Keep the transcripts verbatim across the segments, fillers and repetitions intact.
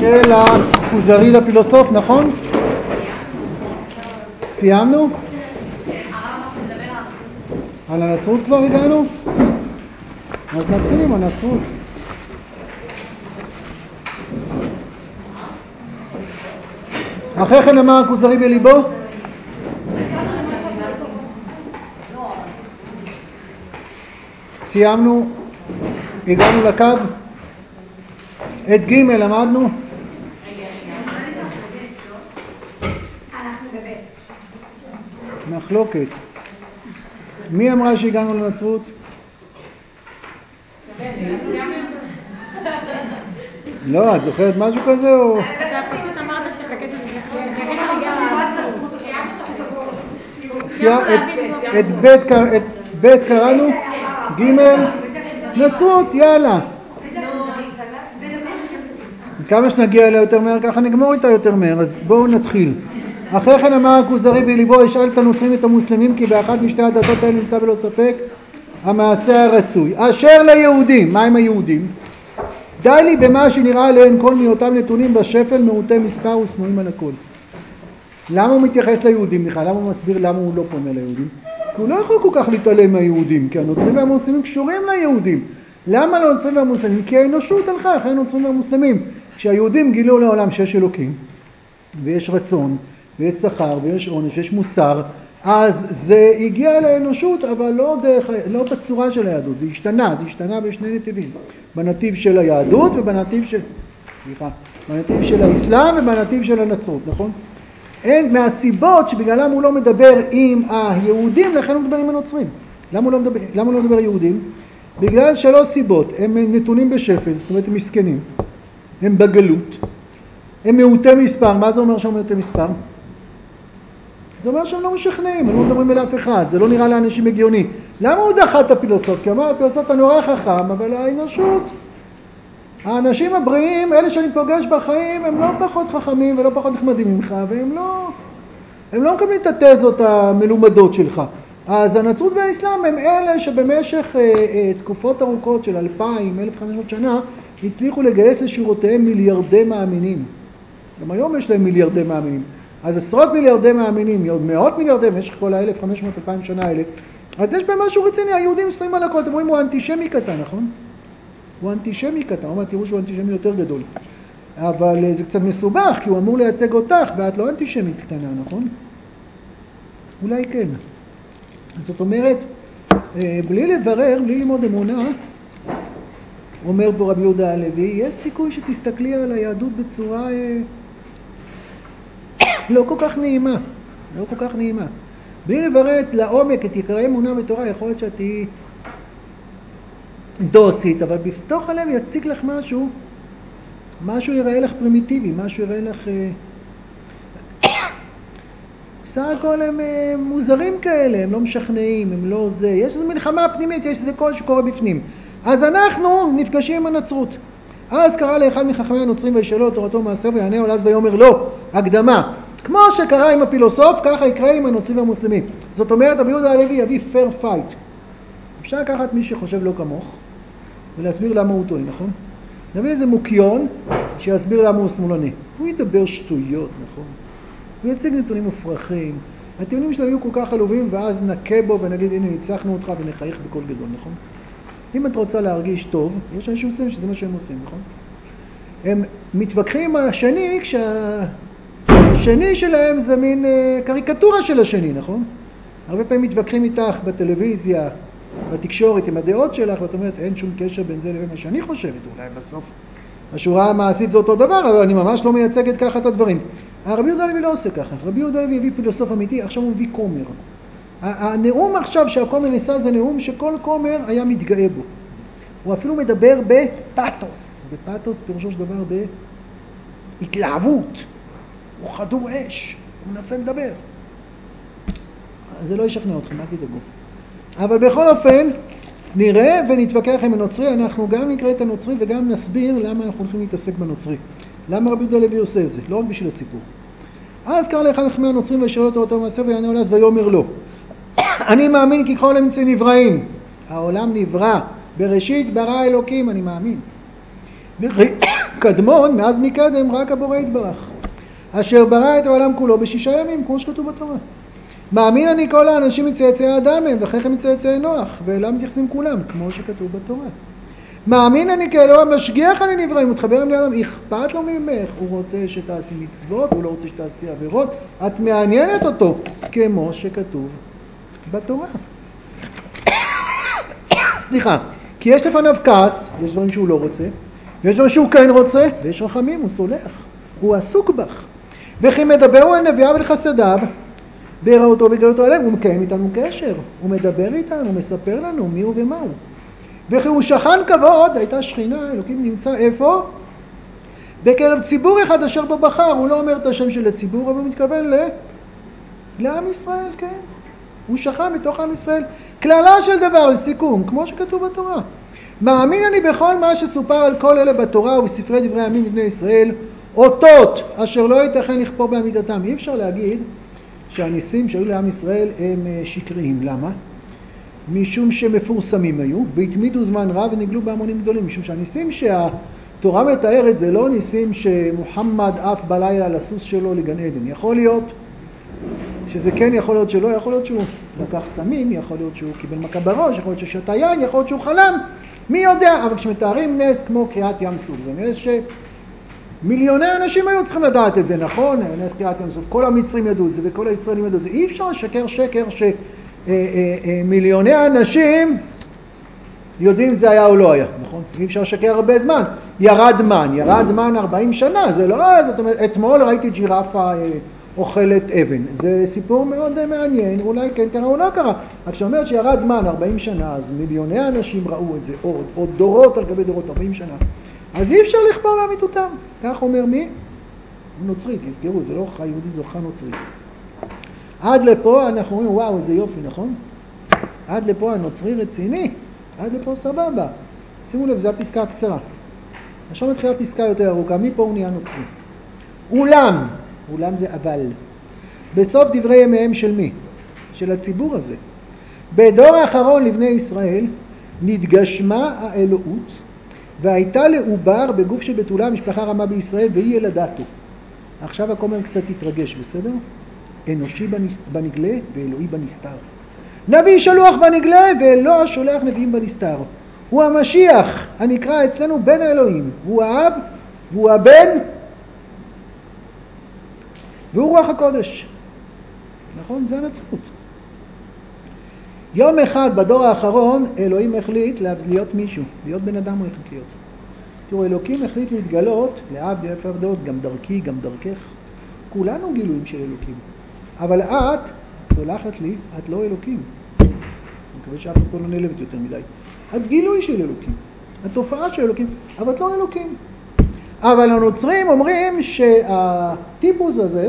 של הכוזרי לפילוסוף, נכון? סיימנו? על הנצרות כבר הגענו? אז נתחילים על הנצרות. אחרי כן אמר הכוזרי בליבו? סיימנו, הגענו לקו. את ג' למדנו? מחלוקת. מי אמרה שהגענו לנצרות? לא, את זוכרת משהו כזה או? אתה פשוט אמרת שחכה שנגיע לנצרות. את ב' קראנו? ג' נצרות, יאללה. כמה שנגיע אליה יותר מהר, ככה נגמור איתה יותר מהר, אז בואו נתחיל. אחרי כן אמר הכוזרי בליבו, ישאל את הנוצרים את המוסלמים, כי באחת משתי הדתות האלה נמצא בלא ספק המעשה הרצוי. אשר ליהודים, מה עם היהודים? די לי במה שנראה עליהם כל מאותם נתונים בשפל, מעוטי מספר ושנואים על הכל. למה הוא מתייחס ליהודים בכלל? למה הוא מסביר למה הוא לא פונה ליהודים? כי הוא לא יכול כל כך להתעלם מהיהודים, כי הנוצרים והמוסלמים קשורים ליהודים. למה לנוצרים והמוסלמים? כי האנושות הלכה אחרי הנוצרים והמוסלמים. כשהיהודים גילו לעולם שיש אלוקים, ויש רצון, ויש שכר, ויש עונש, ויש מוסר, אז זה הגיע לאנושות, אבל לא, דרך, לא בצורה של היהדות, זה השתנה, זה השתנה בשני נתיבים. בנתיב של היהדות ובנתיב של, סליחה, בנתיב של האסלאם ובנתיב של הנצרות, נכון? אין, מהסיבות שבגללם הוא לא מדבר עם היהודים, לכן הוא מדבר עם הנוצרים. למה הוא לא מדבר, למה הוא לא מדבר יהודים? בגלל שלוש סיבות, הם נתונים בשפל, זאת אומרת הם מסכנים, הם בגלות, הם מעוטי מספר. מה זה אומר שהם מעוטי מספר? זה אומר שהם לא משכנעים, הם לא מדברים אל אף אחד, זה לא נראה לאנשים הגיוני. למה הוא דחה את הפילוסוף? כי אמר, הפילוסוף אתה נורא חכם, אבל האנושות, האנשים הבריאים, אלה שאני פוגש בחיים, הם לא פחות חכמים ולא פחות נחמדים ממך, והם לא, הם לא מקבלים את התזות המלומדות שלך. אז הנצרות והאסלאם הם אלה שבמשך אה, אה, תקופות ארוכות של אלפיים, אלף וחמש מאות שנה, הצליחו לגייס לשורותיהם מיליארדי מאמינים. גם היום יש להם מיליארדי מאמינים. אז עשרות מיליארדי מאמינים, מאות מיליארדי, במשך כל ה-אלף וחמש מאות אלפיים שנה האלה. אז יש בהם משהו רציני, היהודים מסתרים על הכל. אתם רואים, הוא אנטישמי קטן, נכון? הוא אנטישמי קטן, עוד מעט תראו שהוא אנטישמי יותר גדול. אבל זה קצת מסובך, כי הוא אמור לייצג אותך, ואת לא אנטישמית קטנה, נכון? אולי כן. זאת אומרת, בלי לברר, בלי ללמוד אמונה, אומר פה רבי יהודה הלוי, יש סיכוי שתסתכלי על היהדות בצורה לא כל כך נעימה, לא כל כך נעימה. בלי לברר לעומק את עיקרי אמונה בתורה, יכול להיות שאת תהיי דוסית, אבל בתוך הלב יציג לך משהו, משהו יראה לך פרימיטיבי, משהו יראה לך... בסך הכל הם מוזרים כאלה, הם לא משכנעים, הם לא זה. יש איזו מלחמה פנימית, יש איזה קול שקורה בפנים. אז אנחנו נפגשים עם הנצרות. אז קרא לאחד מחכמי הנוצרים וישאלו את תורתו מעשר ויענהו, אז ויאמר לא, הקדמה. כמו שקרה עם הפילוסוף, ככה יקרה עם הנוצרים והמוסלמים. זאת אומרת, רבי יהודה הלוי יביא fair fight. אפשר לקחת מי שחושב לא כמוך, ולהסביר למה הוא טועה, נכון? נביא איזה מוקיון שיסביר למה הוא שמאלני. הוא ידבר שטויות, נכון? הוא יציג נתונים מופרכים. הטיעונים שלו היו כל כך עלובים, ואז נקה בו ונגיד, הנה, ניצחנו אותך ונחייך בכל גדול, נכון? אם את רוצה להרגיש טוב, יש אנשים עושים שזה מה שהם עושים, נכון? הם מתווכחים עם השני, כשהשני שלהם זה מין קריקטורה של השני, נכון? הרבה פעמים מתווכחים איתך בטלוויזיה, בתקשורת, עם הדעות שלך, ואת אומרת, אין שום קשר בין זה לבין מה שאני חושבת, אולי בסוף השורה המעשית זה אותו דבר, אבל אני ממש לא מייצגת ככה את הדברים. רבי יהודה הלוי לא עושה ככה. רבי יהודה הלוי הביא פילוסוף אמיתי, עכשיו הוא מביא כומר. הנאום עכשיו שהכומר ניסה זה נאום שכל כומר היה מתגאה בו. הוא אפילו מדבר בפאתוס. בפאתוס פירושו של דבר בהתלהבות. הוא חדור אש. הוא מנסה לדבר. זה לא ישכנע אתכם, אל תדאגו. אבל בכל אופן, נראה ונתווכח עם הנוצרי, אנחנו גם נקרא את הנוצרי וגם נסביר למה אנחנו הולכים להתעסק בנוצרי. למה רבי יהודה הלוי עושה את זה? לא רק בשביל הסיפור. אז קרא לאחד מחכמי הנוצרים וישאלו אותו אותו מעשר ויענהו אז ויאמר לו, אני מאמין כי כל אמצעים נבראים. העולם נברא. בראשית ברא אלוקים, אני מאמין. קדמון, מאז מקדם, רק הבורא יתברך, אשר ברא את העולם כולו בשישה ימים, כמו שכתוב בתורה. מאמין אני כל האנשים מצאצאי האדם הם, ואחרי כן מצאצאי נוח, ואליהם מתייחסים כולם, כמו שכתוב בתורה. מאמין אני כאלוה המשגיח על הנבראים, מתחבר עם לאדם, אכפת לו ממך, הוא רוצה שתעשי מצוות, הוא לא רוצה שתעשי עבירות, את מעניינת אותו, כמו שכתוב בתורה. סליחה, כי יש לפניו כעס, יש דברים שהוא לא רוצה, ויש דברים שהוא כן רוצה, ויש רחמים, הוא סולח, הוא עסוק בך. וכי מדברו על נביאיו ולחסדיו, בהיראותו וגלותו עליהם, הוא מקיים איתנו קשר, הוא מדבר איתנו, הוא מספר לנו מי הוא ומה הוא. וכי הוא שכן כבוד, הייתה שכינה, אלוקים נמצא איפה? בקרב ציבור אחד אשר בו בחר, הוא לא אומר את השם של הציבור, אבל הוא מתכוון ל... לעם ישראל, כן. הוא שכן בתוך עם ישראל. כללה של דבר, לסיכום, כמו שכתוב בתורה. מאמין אני בכל מה שסופר על כל אלה בתורה ובספרי דברי הימים לבני ישראל, אותות אשר לא ייתכן לכפור בעמידתם. אי אפשר להגיד שהניסים שהיו לעם ישראל הם שקריים. למה? משום שמפורסמים היו, והתמידו זמן רב ונגלו בהמונים גדולים. משום שהניסים שהתורה מתארת זה לא ניסים שמוחמד עף בלילה על הסוס שלו לגן עדן. יכול להיות שזה כן, יכול להיות שלא, יכול להיות שהוא לקח סמים, יכול להיות שהוא קיבל מכה בראש, יכול להיות ששתה יין, יכול להיות שהוא חלם, מי יודע. אבל כשמתארים נס כמו קריעת ים סוף, זה נס שמיליוני אנשים היו צריכים לדעת את זה, נכון? נס קריעת ים סוף, כל המצרים ידעו את זה וכל הישראלים ידעו את זה. אי אפשר לשקר שקר שמיליוני אנשים יודעים זה היה או לא היה, נכון? אי אפשר לשקר הרבה זמן. ירד מן, ירד מן ארבעים שנה, זה לא, זאת אומרת, אתמול ראיתי ג'ירפה אוכלת אבן. זה סיפור מאוד מעניין, אולי כן קרה או לא קרה. רק שאומרת שירד מן ארבעים שנה, אז מיליוני אנשים ראו את זה, עוד, עוד דורות על גבי דורות, ארבעים שנה. אז אי אפשר לכפור באמיתותם. כך אומר מי? נוצרי, תזכרו, זה לא חי יהודית, זו חי נוצרית. עד לפה אנחנו אומרים, וואו, איזה יופי, נכון? עד לפה הנוצרי רציני, עד לפה סבבה. שימו לב, זו הפסקה הקצרה. עכשיו מתחילה פסקה יותר ארוכה, מפה הוא נהיה נוצרי. אולם, אולם זה אבל, בסוף דברי ימיהם של מי? של הציבור הזה. בדור האחרון לבני ישראל נתגשמה האלוהות, והייתה לעובר בגוף של בתולה משפחה רמה בישראל, והיא ילדתו. עכשיו הכומר קצת התרגש, בסדר? אנושי בנגלה ואלוהי בנסתר. נביא שלוח בנגלה ואלוה שולח נביאים בנסתר. הוא המשיח הנקרא אצלנו בן האלוהים. הוא האב והוא הבן והוא רוח הקודש. נכון? זה הנצרות. יום אחד בדור האחרון אלוהים החליט להיות מישהו, להיות בן אדם הוא החליט להיות. תראו, אלוקים החליט להתגלות, להבדיל אלף הבדלות, גם דרכי, גם דרכך. כולנו גילויים של אלוקים. אבל את, סולחת לי, את לא אלוקים. אני מקווה שאף אחד לא נעלבת יותר מדי. את גילוי של אלוקים. התופעה של אלוקים, אבל את לא אלוקים. אבל הנוצרים אומרים שהטיפוס הזה,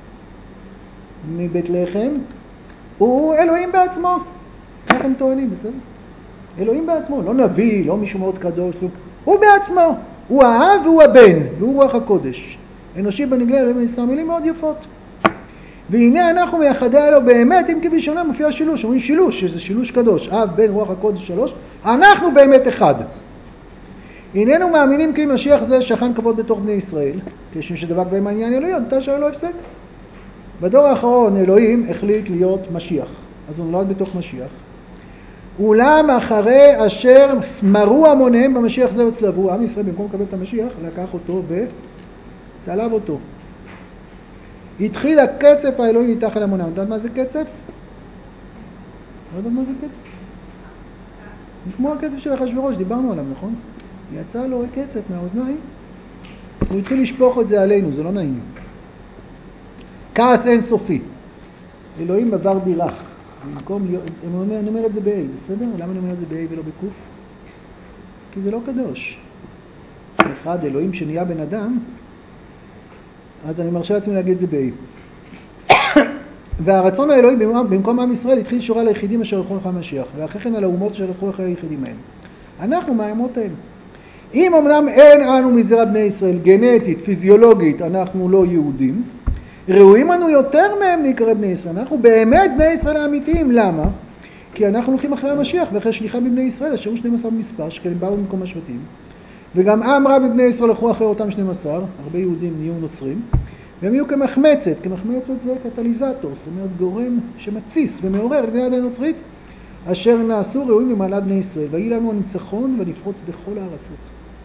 מבית לחם, הוא אלוהים בעצמו. איך הם טוענים, בסדר? אלוהים בעצמו, לא נביא, לא מישהו מאוד קדוש, לא. הוא בעצמו. הוא האב והוא הבן, והוא רוח הקודש. אנושי בנגלה, אלוהים בנסתר, מילים מאוד יפות. והנה אנחנו מייחדי אלו באמת, אם כבשונה מופיע שילוש, אומרים שילוש, שזה שילוש קדוש, אב, בן, רוח הקודש, שלוש, אנחנו באמת אחד. הננו מאמינים כי משיח זה שכן כבוד בתוך בני ישראל, כשם שדבק בהם העניין אלוהי, עד שלא לא הפסק. בדור האחרון אלוהים החליט להיות משיח, אז הוא נולד בתוך משיח. אולם אחרי אשר מרו המוניהם במשיח זה וצלבו, עם ישראל במקום לקבל את המשיח, לקח אותו וצלב אותו. התחיל הקצף האלוהי ניתח על המונם. יודעת מה זה קצף? לא יודעת מה זה קצף? כמו הקצף של אחשוורוש, דיברנו עליו, נכון? יצא לו קצף מהאוזניים, הוא התחיל לשפוך את זה עלינו, זה לא נעים. כעס אין סופי. אלוהים עבר דירה. במקום להיות, אני אומר את זה ב-A, בסדר? למה אני אומר את זה ב-A ולא בקוף? כי זה לא קדוש. אחד, אלוהים שנהיה בן אדם, אז אני מרשה לעצמי להגיד את זה ב-A. והרצון האלוהי במקום עם ישראל התחיל שורה ליחידים אשר הלכו אחרי המשיח, ואחרי כן על האומות אשר הלכו אחרי היחידים מהם. אנחנו מהאומות האלה. אם אמנם אין אנו מזרע בני ישראל, גנטית, פיזיולוגית, אנחנו לא יהודים, ראויים אנו יותר מהם להיקרא בני ישראל. אנחנו באמת בני ישראל האמיתיים. למה? כי אנחנו הולכים אחרי המשיח ואחרי שליחה בבני ישראל, אשר הוא שנים עשר במספר, שכן באו במקום השבטים. וגם עם רב מבני ישראל הלכו אחרי אותם שנים עשר, הרבה יהודים נהיו נוצרים, והם יהיו כמחמצת, כמחמצת זה קטליזטור, זאת אומרת גורם שמציס ומעורר לבני הדת הנוצרית, אשר נעשו ראויים למעלת בני ישראל, ויהי לנו הניצחון ונפרוץ בכל הארצות.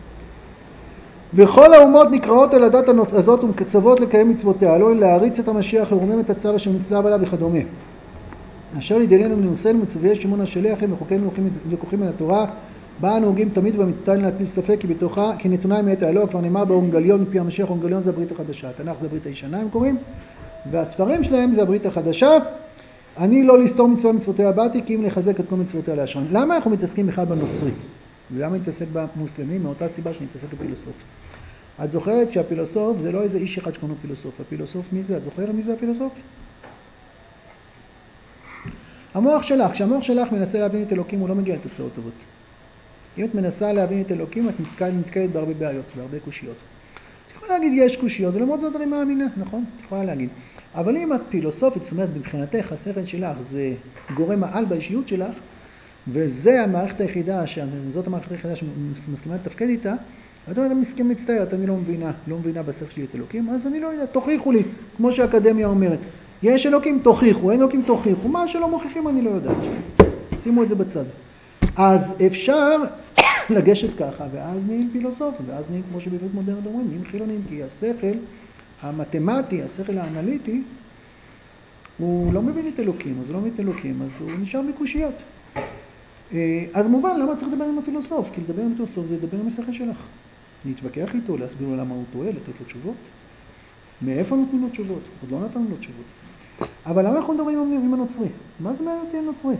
וכל האומות נקראות אל הדת הזאת ומקצוות לקיים מצוותיה, לא להריץ את המשיח, לרומם את הצו אשר נצלב עליו וכדומה. אשר לידינו מנוסנו מצווה שמעון השליח הם וחוקינו לקוחים מן התורה, בה נהוגים תמיד במתן להטיל ספק כי בתוכה, כי נתונה מאת האלוה, כבר נאמר באונגליון מפי המשיח, אונגליון זה הברית החדשה, התנ"ך זה הברית הישנה הם קוראים, והספרים שלהם זה הברית החדשה. אני לא לסתור מצווה מצוותיה באתי, כי אם לחזק את כל מצוותיה להשרן. למה אנחנו מתעסקים בכלל בנוצרי? ולמה נתעסק במוסלמים? מאותה סיבה שנתעסק בפילוסוף. את זוכרת שהפילוסוף זה לא איזה איש אחד שקוראים לו פילוסוף. הפילוסוף מי זה? את זוכרת מי זה הפילוסוף? המוח שלך. כשהמוח שלך מנסה להבין את אלוקים הוא לא מגיע לתוצאות טובות. אם את מנסה להבין את אלוקים את נתקלת בהרבה בעיות, בהרבה קושיות. את יכולה להגיד יש קושיות, ולמרות זאת אני מאמינה, נכון? את יכולה להגיד. אבל אם את פילוסופית, זאת אומרת, מבחינתך, השכל שלך זה גורם העל באישיות שלך, וזה המערכת היחידה, זאת המערכת היחידה שמסכימה לתפקד איתה, את אומרת, אני מסכים מצטערת, אני לא מבינה, לא מבינה בשכל שלי את אלוקים, אז אני לא יודע, תוכיחו לי, כמו שהאקדמיה אומרת. יש אלוקים, תוכיחו, אין אלוקים, תוכיחו, מה שלא מוכיחים אני לא יודעת. שימו את זה בצד. אז אפשר לגשת ככה, ואז נהיים פילוסופים, ואז נהיים, כמו שבעברית מודרנית אומרים, נהיים חילונים, כי השכל המתמטי, השכל האנליטי, הוא לא מבין את אלוקים, אז הוא לא מבין את אלוקים, אז הוא נשאר בקושיות. אז מובן, למה צריך לדבר עם הפילוסוף? כי לדבר עם הפילוסוף זה לדבר עם השכל שלך. להתווכח איתו, להסביר לו למה הוא טועה, לתת לו תשובות. מאיפה נותנים לו תשובות? עוד לא נתנו לו תשובות. אבל למה אנחנו מדברים עם הנוצרי? מה זה מעניין אותי הנוצרי?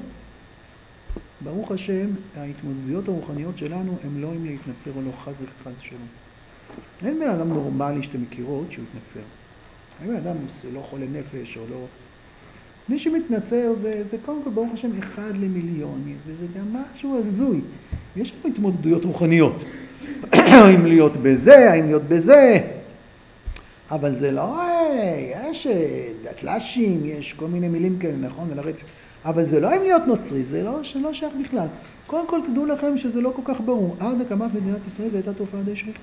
ברוך השם, ההתמודדויות הרוחניות שלנו הם לא אם להתנצר או לא חס וחס שלום. אין בן אדם נורמלי שאתם מכירות שהוא יתנצר. אין בן אדם לא חולה נפש או לא... מי שמתנצר זה, זה קודם כל ברוך השם אחד למיליון, וזה גם משהו הזוי. יש לנו התמודדויות רוחניות. האם להיות בזה, האם להיות בזה. אבל זה לא, יש דתל"שים, יש כל מיני מילים כאלה, נכון? על הרצף. אבל זה לא אם להיות נוצרי, זה לא, שלא שייך בכלל. קודם כל תדעו לכם שזה לא כל כך ברור. עד הקמת מדינת ישראל זו הייתה תופעה די שכיחה.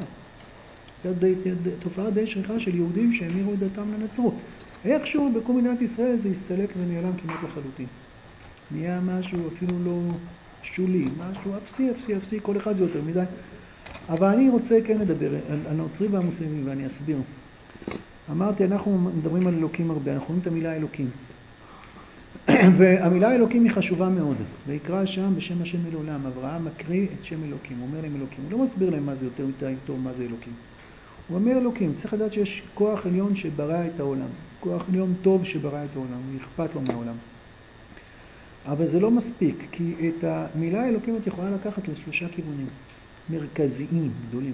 תופעה די שכיחה של יהודים שהמירו את דתם לנצרות. איכשהו בקום מדינת ישראל זה הסתלק ונעלם כמעט לחלוטין. נהיה משהו אפילו לא שולי, משהו אפסי, אפסי, אפסי, כל אחד זה יותר מדי. אבל אני רוצה כן לדבר על הנוצרי והמוסלמים ואני אסביר. אמרתי, אנחנו מדברים על אלוקים הרבה, אנחנו רואים את המילה אלוקים. והמילה אלוקים היא חשובה מאוד. ויקרא שם בשם השם אל עולם. אברהם מקריא את שם אלוקים. הוא אומר להם אלוקים. הוא לא מסביר להם מה זה יותר מדי טוב, מה זה אלוקים. הוא אומר אלוקים. צריך לדעת שיש כוח עליון שברא את העולם. כוח עליון טוב שברא את העולם. הוא אכפת לו מהעולם. אבל זה לא מספיק, כי את המילה אלוקים את יכולה לקחת לשלושה כיוונים. מרכזיים, גדולים.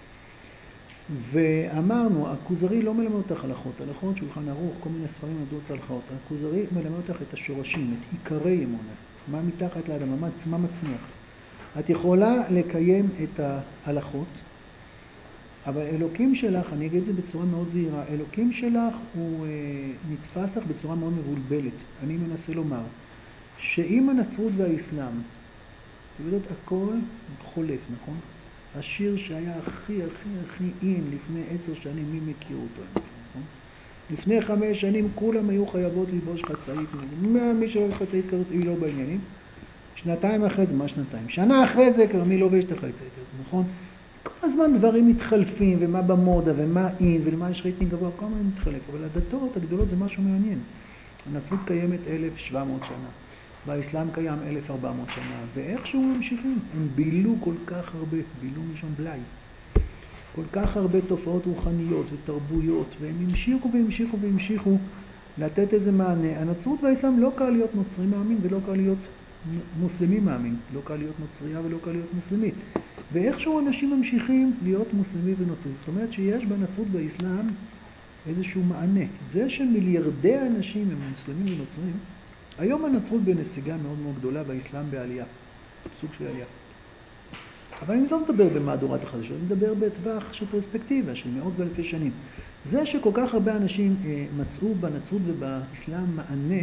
ואמרנו, הכוזרי לא מלמד אותך הלכות, הלכות שולחן ערוך, כל מיני ספרים מלמדו את ההלכות. הכוזרי מלמד אותך את השורשים, את עיקרי אמונה, מה מתחת לאדמה, מה מצמיח. את יכולה לקיים את ההלכות, אבל אלוקים שלך, אני אגיד את זה בצורה מאוד זהירה, אלוקים שלך הוא אה, נתפס לך בצורה מאוד מבולבלת. אני מנסה לומר, שאם הנצרות והאסלאם, אתם יודעות, הכל חולף, נכון? השיר שהיה הכי הכי הכי אין לפני עשר שנים, מי מכיר אותו? נכון? לפני חמש שנים כולם היו חייבות ללבוש חצאית. מה, מי שלא יש חצאית כזאת היא לא בעניינים. שנתיים אחרי זה, מה שנתיים? שנה אחרי זה כבר מי לובש את החצאית הזאת, נכון? כל הזמן דברים מתחלפים, ומה במודה, ומה אין, ולמה יש רייטינג גבוה, כל הזמן מתחלף. אבל הדתות הגדולות זה משהו מעניין. הנצרות קיימת אלף שבע מאות שנה. והאסלאם קיים אלף ארבע מאות שנה, ואיכשהו הם ממשיכים. הם בילו כל כך הרבה, בילו משום בלי. כל כך הרבה תופעות רוחניות ותרבויות, והם המשיכו והמשיכו והמשיכו לתת איזה מענה. הנצרות והאסלאם לא קל להיות נוצרי מאמין ולא קל להיות מוסלמי מאמין. לא קל להיות נוצריה ולא קל להיות מוסלמית. ואיכשהו אנשים ממשיכים להיות מוסלמי ונוצרי. זאת אומרת שיש בנצרות והאסלאם איזשהו מענה. זה שמיליארדי אנשים הם מוסלמים ונוצרים, היום הנצרות בנסיגה מאוד מאוד גדולה והאסלאם בעלייה, סוג של עלייה. אבל אני לא מדבר במהדורת החדשות, אני מדבר בטווח של פרספקטיבה של מאות ואלפי שנים. זה שכל כך הרבה אנשים אה, מצאו בנצרות ובאסלאם מענה,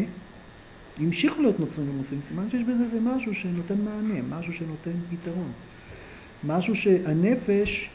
המשיכו להיות נוצרים ומוסלמים, סימן שיש בזה זה משהו שנותן מענה, משהו שנותן פתרון. משהו שהנפש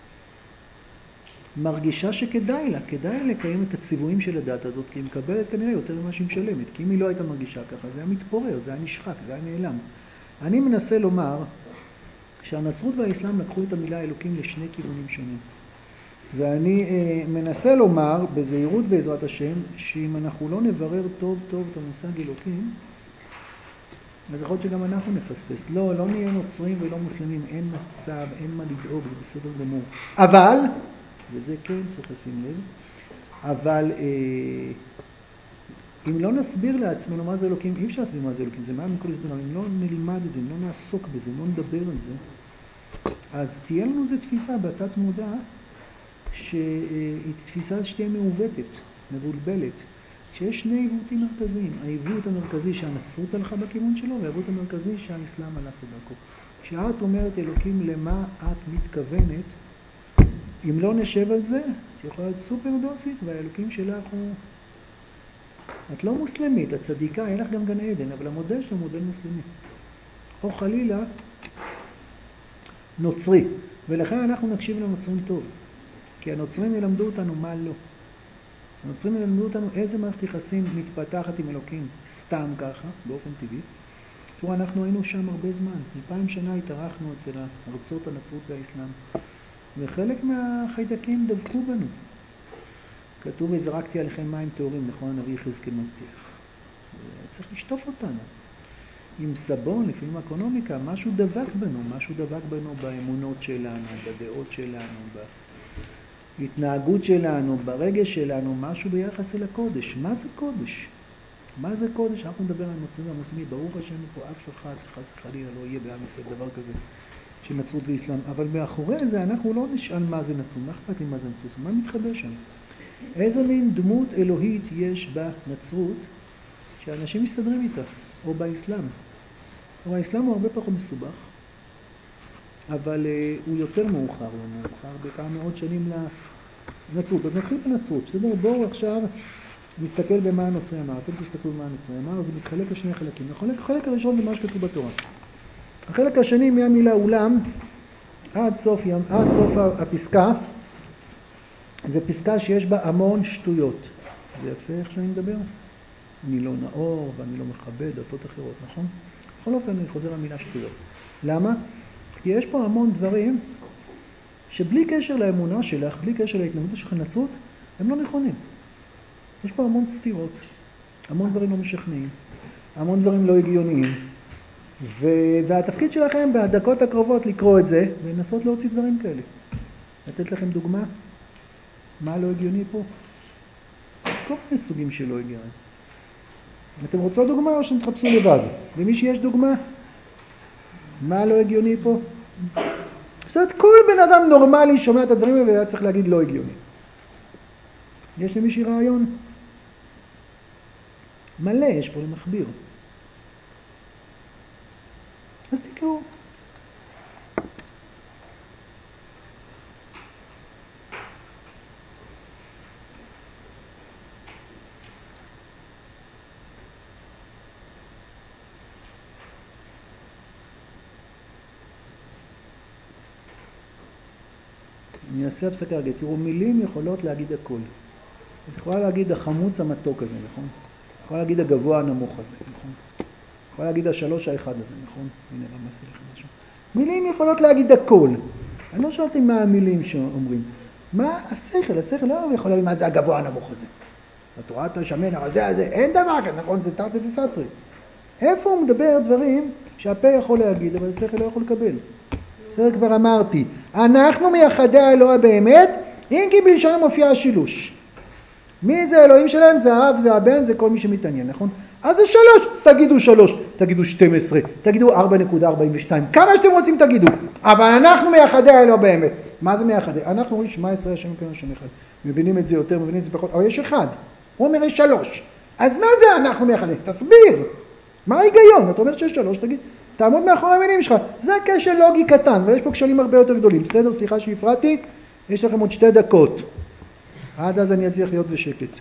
מרגישה שכדאי לה, כדאי לה לקיים את הציוויים של הדת הזאת, כי היא מקבלת כנראה יותר ממה שהיא משלמת, כי אם היא לא הייתה מרגישה ככה, זה היה מתפורר, זה היה נשחק, זה היה נעלם. אני מנסה לומר שהנצרות והאסלאם לקחו את המילה אלוקים לשני כיוונים שונים. ואני אה, מנסה לומר בזהירות בעזרת השם, שאם אנחנו לא נברר טוב טוב את המושג אלוקים, אז יכול להיות שגם אנחנו נפספס. לא, לא נהיה נוצרים ולא מוסלמים, אין מצב, אין מה לדאוג, זה בסדר גמור. אבל, וזה כן צריך לשים לב, אבל אה, אם לא נסביר לעצמנו מה זה אלוקים, אי אפשר להסביר מה זה אלוקים, זה מה מכל הסבר, אם לא נלמד את זה, אם לא נעסוק בזה, אם לא נדבר על זה, אז תהיה לנו איזו תפיסה בתת מודע, שהיא תפיסה שתהיה מעוותת, מבולבלת. שיש שני עיוותים מרכזיים. העיוות המרכזי שהנצרות הלכה בכיוון שלו, והעיוות המרכזי שהאסלאם הלך בדרכו. כשאת אומרת אלוקים למה את מתכוונת, אם לא נשב על זה, שיכולה להיות סופר דוסית, והאלוקים שלך הוא... את לא מוסלמית, את צדיקה, אין לך גם גן עדן, אבל המודל שלו מודל מוסלמי. או חלילה, נוצרי. ולכן אנחנו נקשיב לנוצרים טוב. כי הנוצרים ילמדו אותנו מה לא. הנוצרים ילמדו אותנו איזה מערכת יחסים מתפתחת עם אלוקים, סתם ככה, באופן טבעי. תראו, אנחנו היינו שם הרבה זמן. אלפיים שנה התארחנו אצל ארצות הנצרות והאסלאם. וחלק מהחיידקים דבקו בנו. כתוב, וזרקתי עליכם מים טהורים, נכון, הנביא יחזקאל מבטיח. צריך לשטוף אותנו. עם סבון, לפעמים אקונומיקה, משהו דבק בנו, משהו דבק בנו באמונות שלנו, בדעות שלנו, בהתנהגות שלנו, ברגש שלנו, משהו ביחס אל הקודש. מה זה קודש? מה זה קודש? אנחנו נדבר על נוצרים והמוסלמים, ברוך השם פה אף אחד, חס וחלילה לא יהיה בעם ישראל דבר כזה של נצרות ואסלאם, אבל מאחורי זה אנחנו לא נשאל מה זה נצרות, מה אכפת לי מה זה נצרות, מה מתחבא שם? איזה מין דמות אלוהית יש בנצרות שאנשים מסתדרים איתה, או באסלאם? או האסלאם הוא הרבה פחות מסובך, אבל uh, הוא יותר מאוחר, הוא מאוחר בכמה מאות שנים לנצרות. אז נתחיל בנצרות, בסדר? בואו עכשיו נסתכל במה הנוצרי אמר, אתם תסתכלו במה הנוצרי אמר, זה מתחלק לשני חלקים. החלק, החלק הראשון זה מה שכתוב בתורה. החלק השני מהמילה אולם עד סוף, עד סוף הפסקה, זה פסקה שיש בה המון שטויות. זה יפה איך שאני מדבר? אני לא נאור ואני לא מכבד דתות אחרות, נכון? בכל אופן אני חוזר למילה שטויות. למה? כי יש פה המון דברים שבלי קשר לאמונה שלך, בלי קשר להתנגדות שלך לנצרות, הם לא נכונים. יש פה המון סתירות, המון דברים לא משכנעים, המון דברים לא הגיוניים, ו... והתפקיד שלכם בדקות הקרובות לקרוא את זה ולנסות להוציא דברים כאלה. לתת לכם דוגמה? מה לא הגיוני פה? יש כל מיני סוגים שלא הגיוני. אתם רוצים דוגמה או שתחפשו לבד? למי שיש דוגמה? מה לא הגיוני פה? זאת אומרת, כל בן אדם נורמלי שומע את הדברים האלה והיה צריך להגיד לא הגיוני. יש למישהי רעיון? מלא, יש פה למחביר. אז תקראו. אני אעשה הפסקה רגע. תראו, מילים יכולות להגיד הכל. את יכולה להגיד החמוץ המתוק הזה, נכון? יכולה להגיד הגבוה הנמוך הזה, נכון? יכולה להגיד השלוש האחד הזה, נכון? הנה, רמזתי לכם משהו. מילים יכולות להגיד הכל. אני לא שאלתי מה המילים שאומרים. מה השכל? השכל לא יכול להגיד מה זה הגבוה הנמוך הזה. התורה אתה שמן, אבל זה, זה, אין דבר כזה, נכון? זה תרתי דסתרי. איפה הוא מדבר דברים שהפה יכול להגיד, אבל השכל לא יכול לקבל? בסדר, כבר אמרתי. אנחנו מייחדי האלוה באמת, אם כי בלשון מופיע השילוש. מי זה האלוהים שלהם? זה האב, זה הבן, זה כל מי שמתעניין, נכון? אז זה שלוש, תגידו שלוש, תגידו שתים עשרה, תגידו ארבע נקודה ארבעים ושתיים, כמה שאתם רוצים תגידו, אבל אנחנו מייחדי האלוה באמת. מה זה מייחדי? אנחנו אומרים שמע ישראל השם אלוקינו השם אחד. מבינים את זה יותר, מבינים את זה פחות, אבל יש אחד. הוא אומר יש שלוש. אז מה זה אנחנו מייחדי? תסביר. מה ההיגיון? אתה אומר שיש שלוש, תגיד, תעמוד מאחורי המילים שלך. זה כשל לוגי קטן, ויש פה כשלים הרבה יותר גדולים. בסדר? סליחה שהפרעתי. יש לכם עוד שתי דקות. עד אז אני אצליח להיות בשקט.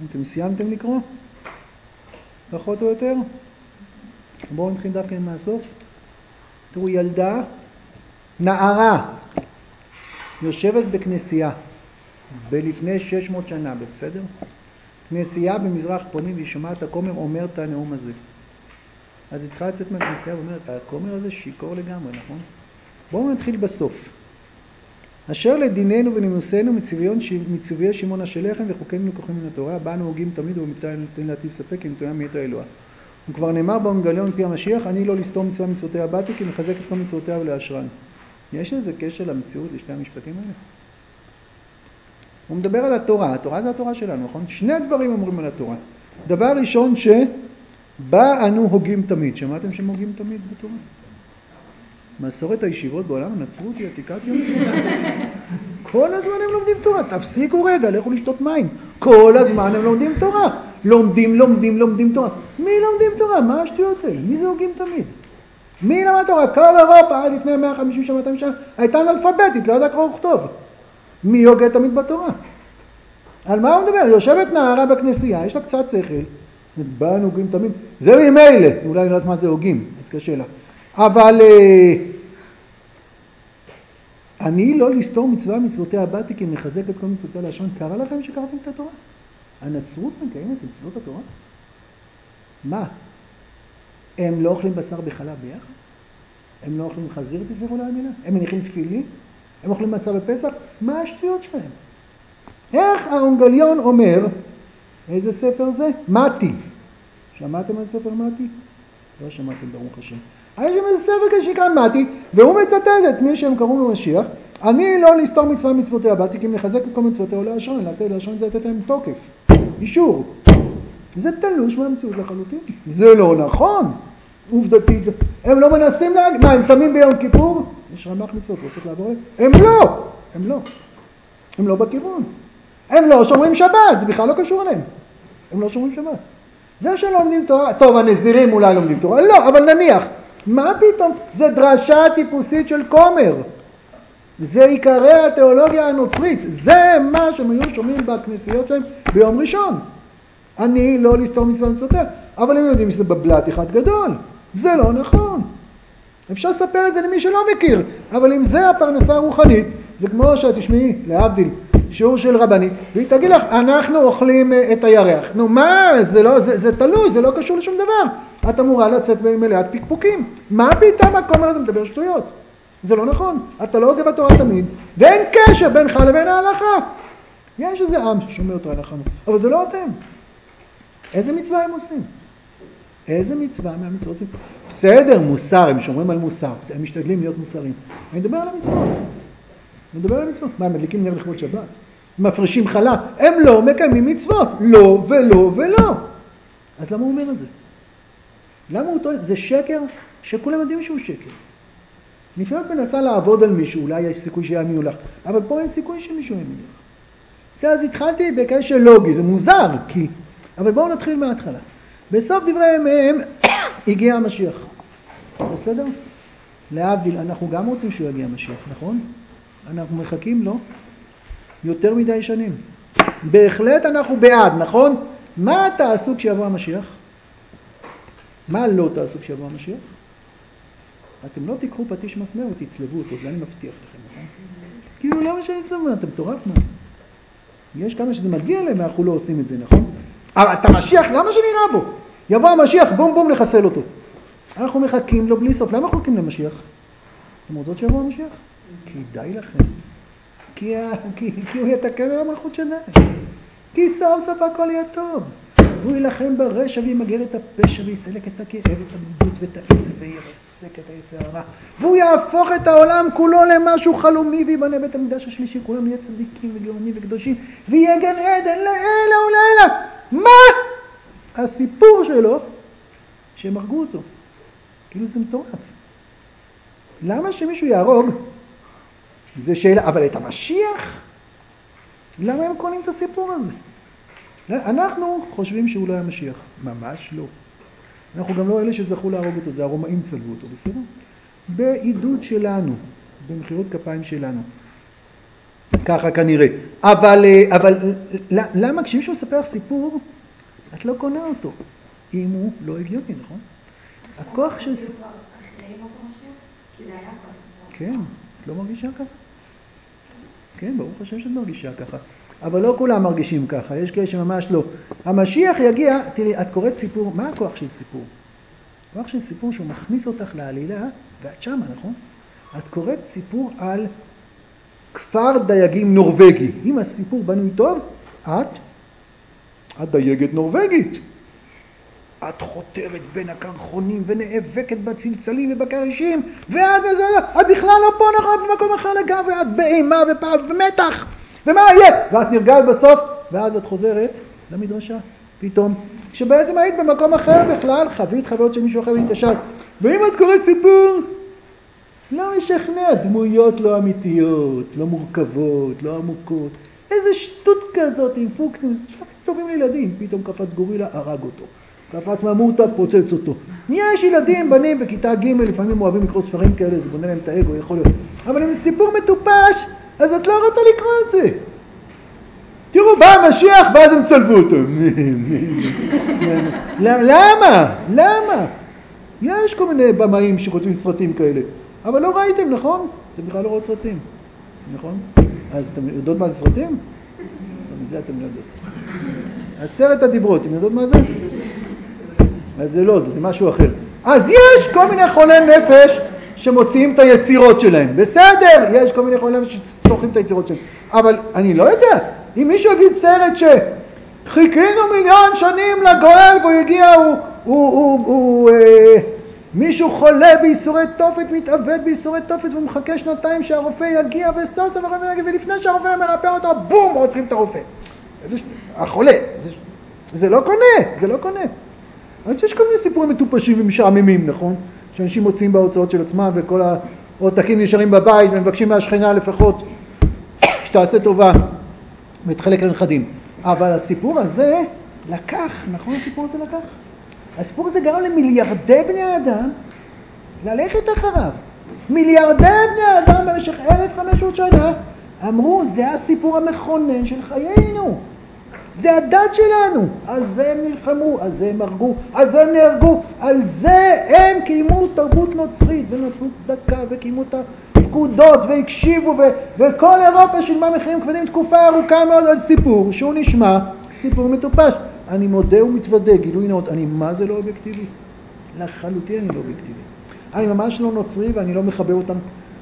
אתם סיימתם לקרוא? פחות או יותר? בואו נתחיל דווקא מהסוף. תראו, ילדה, נערה, יושבת בכנסייה, בלפני שש מאות שנה, בסדר? כנסייה במזרח פונים, והיא שומעת את הכומר אומר את הנאום הזה. אז היא צריכה לצאת מהכנסייה ואומרת, הכומר הזה שיקור לגמרי, נכון? בואו נתחיל בסוף. אשר לדינינו ונימוסינו מצוויי שמעון השלכם וחוקינו לקוחים מן התורה, באנו הוגים תמיד ובמתאר ניתן להטיל ספק אם תויה מאת האלוה. וכבר נאמר באנגליון מפי המשיח, אני לא לסתום מצווה מצוותיה באתי, כי מחזק את כל מצוותיה ולאשרן. יש איזה קשר למציאות לשתי המשפטים האלה? הוא מדבר על התורה, התורה זה התורה שלנו, נכון? שני דברים אומרים על התורה. דבר ראשון שבא אנו הוגים תמיד. שמעתם שהם הוגים תמיד בתורה? מסורת הישיבות בעולם הנצרות היא עתיקת יומין. כל הזמן הם לומדים תורה. תפסיקו רגע, לכו לשתות מים. כל הזמן הם לומדים תורה. לומדים, לומדים, לומדים תורה. מי לומדים תורה? מה השטויות האלה? מי זה הוגים תמיד? מי למד תורה? כל אירופה עד לפני מאה וחמישים מאתיים שנה הייתה אנאלפביתית, לא ידעה קרוא וכתוב. מי הוגה תמיד בתורה? על מה הוא מדבר? יושבת נערה בכנסייה, יש לה קצת שכל. באנו הוגים תמיד. זה ממילא. אולי אני לא יודעת מה זה הוגים, אז קשה לה. אבל אני לא לסתור מצווה מצוותיה באתי, כי מחזק את כל מצוותיה לאשרן. קרה לכם שקראתם את התורה? הנצרות מקיימת את מצוות התורה? מה? הם לא אוכלים בשר בחלב ביחד? הם לא אוכלים חזיר, תסביכו לה המילה? הם מניחים תפילים? הם אוכלים מצה בפסח? מה השטויות שלהם? איך האנגליון אומר, איזה ספר זה? מתי. שמעתם על ספר מתי? לא שמעתם, ברוך השם. יש שם איזה ספר כזה שנקרא מתי, והוא מצטט את מי שהם קראו לו משיח. אני לא לסתור מצווה מצוותיה באתי, כי אם לחזק את כל מצוותיה או לאשרן, לתת לאשרן זה לתת להם תוקף, אישור. זה תלוש מהמציאות לחלוטין. זה לא נכון. עובדתית זה. הם לא מנסים להגיד, מה, הם צמים ביום כיפור? יש רמ"ח מצוות, רוצות לעבור להם? הם לא! הם לא. הם לא בכיוון. הם לא שומרים שבת, זה בכלל לא קשור אליהם. הם לא שומרים שבת. זה שלא לומדים תורה, טוב, הנזירים אולי לומדים תורה, לא, אבל נניח, מה פתאום? זה דרשה טיפוסית של כומר. זה עיקרי התיאולוגיה הנוצרית. זה מה שהם היו שומעים בכנסיות שלהם ביום ראשון. אני לא לסתור מצווה מצוותיה, אבל הם יודעים שזה בבלת אחד גדול. זה לא נכון. אפשר לספר את זה למי שלא מכיר, אבל אם זה הפרנסה הרוחנית, זה כמו שתשמעי, להבדיל, שיעור של רבנית, והיא תגיד לך, אנחנו אוכלים את הירח. נו מה, זה, לא, זה, זה תלוי, זה לא קשור לשום דבר. את אמורה לצאת במלאת פיקפוקים. מה פתאום הכומר הזה מדבר שטויות? זה לא נכון. אתה לא הוגה בתורה תמיד, ואין קשר בינך לבין ההלכה. יש איזה עם ששומע אותו הלכה, אבל זה לא אתם. איזה מצווה הם עושים? איזה מצווה מהמצוות? בסדר, מוסר, הם שומרים על מוסר, הם משתדלים להיות מוסרים. אני מדבר על המצוות. אני מדבר על המצוות. מה, הם מדליקים נר לכבוד שבת? הם מפרישים חלה? הם לא מקיימים מצוות. לא ולא ולא. אז למה הוא אומר את זה? למה הוא טוען? זה שקר שכולם יודעים שהוא שקר. לפעמים מנסה לעבוד על מישהו, אולי יש סיכוי שיאמינו לך, אבל פה אין סיכוי שמישהו יאמין לך. בסדר, אז התחלתי בקשר לוגי, זה מוזר, כי... אבל בואו נתחיל מההתחלה. בסוף דברי ימיהם הגיע המשיח. בסדר? להבדיל, אנחנו גם רוצים שהוא יגיע המשיח, נכון? אנחנו מחכים לו יותר מדי שנים. בהחלט אנחנו בעד, נכון? מה תעשו כשיבוא המשיח? מה לא תעשו כשיבוא המשיח? אתם לא תיקחו פטיש מסמר ותצלבו אותו, זה אני מבטיח לכם, נכון? כאילו, למה שאני אצלבו? אתם מטורף, מה? יש כמה שזה מגיע להם, אנחנו לא עושים את זה, נכון? אבל את המשיח, למה שנראה בו? יבוא המשיח, בום בום לחסל אותו. אנחנו מחכים לו בלי סוף. למה אנחנו מחכים למשיח? אתם רוצות שיבוא המשיח? כי די לכם. כי, כי, כי הוא יתקן על המלכות שלהם. כי סוף סוף הכל יהיה טוב. הוא ילחם ברשע וימגר את הפשע ויסלק את הכאב, את הבדידות ואת העצב וירסק את היצר הרע. והוא יהפוך את העולם כולו למשהו חלומי ויבנה בית המקדש השלישי. כולם יהיה צדיקים וגאונים וקדושים ויהיה גן עדן לעילא ולעילא. מה? הסיפור שלו שהם הרגו אותו. כאילו זה מטורף. למה שמישהו יהרוג? זה שאלה, אבל את המשיח? למה הם קונים את הסיפור הזה? אנחנו חושבים שהוא לא היה משיח. ממש לא. אנחנו גם לא אלה שזכו להרוג אותו, זה הרומאים צלבו אותו, בסדר? בעידוד שלנו, במחירות כפיים שלנו. ככה כנראה. אבל, אבל למה כשמישהו מספר סיפור, את לא קונה אותו, אם הוא לא הגיוני, נכון? הכוח של סיפור... כן, את לא מרגישה ככה? כן, ברוך השם שאת מרגישה ככה. אבל לא כולם מרגישים ככה, יש כאלה שממש לא. המשיח יגיע, תראי, את קוראת סיפור, מה הכוח של סיפור? הכוח של סיפור שהוא מכניס אותך לעלילה, ואת שמה, נכון? את קוראת סיפור על כפר דייגים נורווגי. אם הסיפור בנוי טוב, את, את דייגת נורווגית. את חותרת בין הקרחונים ונאבקת בצלצלים ובקרישים, ואת, את בכלל לא פה, נכון, במקום אחר לגמרי, ואת באימה ופעם ומתח, ומה יהיה? ואת נרגעת בסוף, ואז את חוזרת למדרשה, פתאום. כשבעצם היית במקום אחר בכלל, חווית חוויות של מישהו אחר והתיישב. ואם את קוראת סיפור, לא משכנע, דמויות לא אמיתיות, לא מורכבות, לא עמוקות. איזה שטות כזאת עם פוקסים, זה טובים לילדים, פתאום קפץ גורילה, הרג אותו. קפץ ממוטה, פוצץ אותו. יש ילדים, בנים בכיתה ג' לפעמים אוהבים לקרוא ספרים כאלה, זה בונה להם את האגו, יכול להיות. אבל אם זה סיפור מטופש, אז את לא רוצה לקרוא את זה. תראו, בא המשיח, ואז הם צלבו אותו. למה? למה? יש כל מיני במאים שכותבים סרטים כאלה, אבל לא ראיתם, נכון? אתם בכלל לא רואים סרטים, נכון? אז אתם יודעות מה זה סרטים? זה אתם לא יודעות. עשרת הדיברות, אתם יודעות מה זה? אז זה לא, זה, זה משהו אחר. אז יש כל מיני חולי נפש שמוציאים את היצירות שלהם. בסדר, יש כל מיני חולי נפש שצורכים את היצירות שלהם. אבל אני לא יודע, אם מישהו יגיד סרט שחיכינו מיליון שנים לגואל והוא הגיע, הוא, הוא, הוא, הוא אה, מישהו חולה בייסורי תופת, מתאבד בייסורי תופת והוא מחכה שנתיים שהרופא יגיע וסוף סוף הרופא יגיע, ולפני שהרופא מרפא אותו, בום, עוצרים את הרופא. זה, החולה, זה, זה לא קונה, זה לא קונה. אז יש כל מיני סיפורים מטופשים ומשעממים, נכון? שאנשים מוצאים בהוצאות של עצמם וכל העותקים נשארים בבית ומבקשים מהשכנה לפחות שתעשה טובה ותחלק לנכדים. אבל הסיפור הזה לקח, נכון הסיפור הזה לקח? הסיפור הזה גרם למיליארדי בני אדם ללכת אחריו. מיליארדי בני אדם במשך אלף וחמש מאות שנה אמרו, זה הסיפור המכונן של חיינו. זה הדת שלנו, על זה הם נלחמו, על זה הם הרגו, על זה הם נהרגו, על זה הם קיימו תרבות נוצרית ונוצרו צדקה וקיימו את הפקודות והקשיבו ו- וכל אירופה שילמה מחירים כבדים תקופה ארוכה מאוד על סיפור שהוא נשמע סיפור מטופש. אני מודה ומתוודה, גילוי נאות, אני מה זה לא אובייקטיבי? לחלוטין אני לא אובייקטיבי. אני ממש לא נוצרי ואני לא מחבר אותם,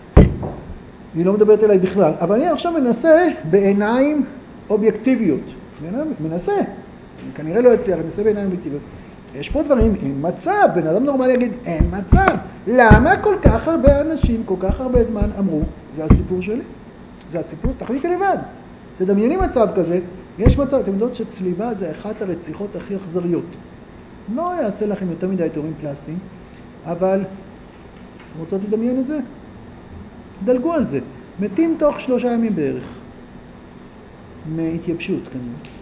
אני לא מדברת אליי בכלל, אבל אני עכשיו מנסה בעיניים אובייקטיביות. מנסה, אני כנראה לא אצליח, מנסה בעיניים אובייקטיביות. יש פה דברים, אין מצב, בן אדם נורמלי יגיד, אין מצב. למה כל כך הרבה אנשים, כל כך הרבה זמן אמרו, זה הסיפור שלי, זה הסיפור, תחליטי לבד. תדמייני מצב כזה, יש מצב, אתם יודעות שצליבה זה אחת הרציחות הכי אכזריות. לא יעשה לכם יותר מדי תורים פלסטיים, אבל רוצות לדמיין את זה? דלגו על זה. מתים תוך שלושה ימים בערך. מהתייבשות כנראה.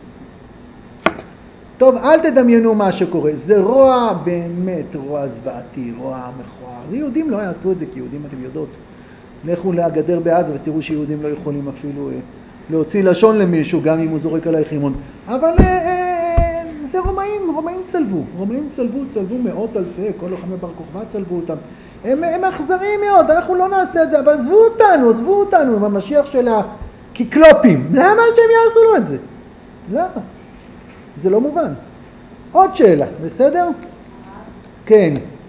טוב, אל תדמיינו מה שקורה. זה רוע באמת, רוע זוועתי, רוע מכוער. זה יהודים לא יעשו את זה, כי יהודים אתם יודעות. לכו לגדר בעזה ותראו שיהודים לא יכולים אפילו אה, להוציא לשון למישהו, גם אם הוא זורק עליי חימון. אבל אה, אה, זה רומאים, רומאים צלבו. רומאים צלבו, צלבו מאות אלפי, כל לוחמי בר כוכבא צלבו אותם. הם, הם אכזריים מאוד, אנחנו לא נעשה את זה, אבל עזבו אותנו, עזבו אותנו עם המשיח של הקיקלופים. למה שהם יעשו לו את זה? למה? זה לא מובן. עוד שאלה, בסדר? כן.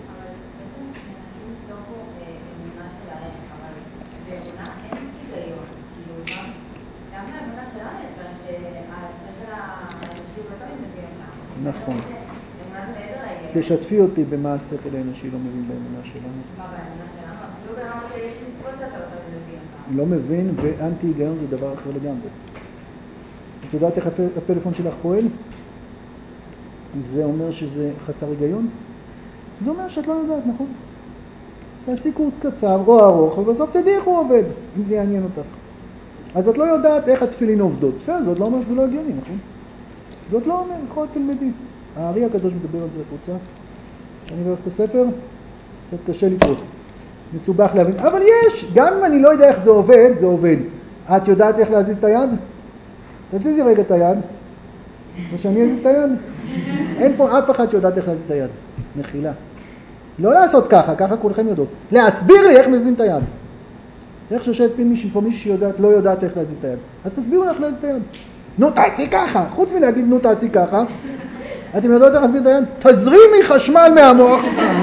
נכון. תשתפי אותי במה השכל האנושי לא מבין באמונה שלנו. מה באמונה שלנו? אפילו ברמה שיש מצוות שאתה לא מבין. לא מבין, ואנטי היגיון זה דבר אחר לגמרי. את יודעת איך הפלאפון שלך פועל? זה אומר שזה חסר היגיון? זה אומר שאת לא יודעת, נכון? תעשי קורס קצר או ארוך, ובסוף תדעי איך הוא עובד, אם זה יעניין אותך. אז את לא יודעת איך התפילין עובדות. בסדר, זאת לא אומר שזה לא הגיוני, נכון? זאת לא אומר, יכול תלמדי. הארי הקדוש מדבר על זה, את רוצה? אני אברך את הספר? קצת קשה לקרוא. מסובך להבין. אבל יש, גם אם אני לא יודע איך זה עובד, זה עובד. את יודעת איך להזיז את היד? תזיזי רגע את היד. או שאני אזיז את היד? אין פה אף אחד שיודעת איך להזיז את היד. מחילה. לא לעשות ככה, ככה כולכם יודעות. להסביר לי איך מזיזים את היד. איך שיושבת פה מישהו שיודעת, לא יודעת איך להזיז את היד. אז תסבירו לך להזיז את היד. נו, תעשי ככה. חוץ מלהגיד, נו, תעשי ככה. אתם יודעות איך להסביר את היד? תזרימי חשמל מהמוח.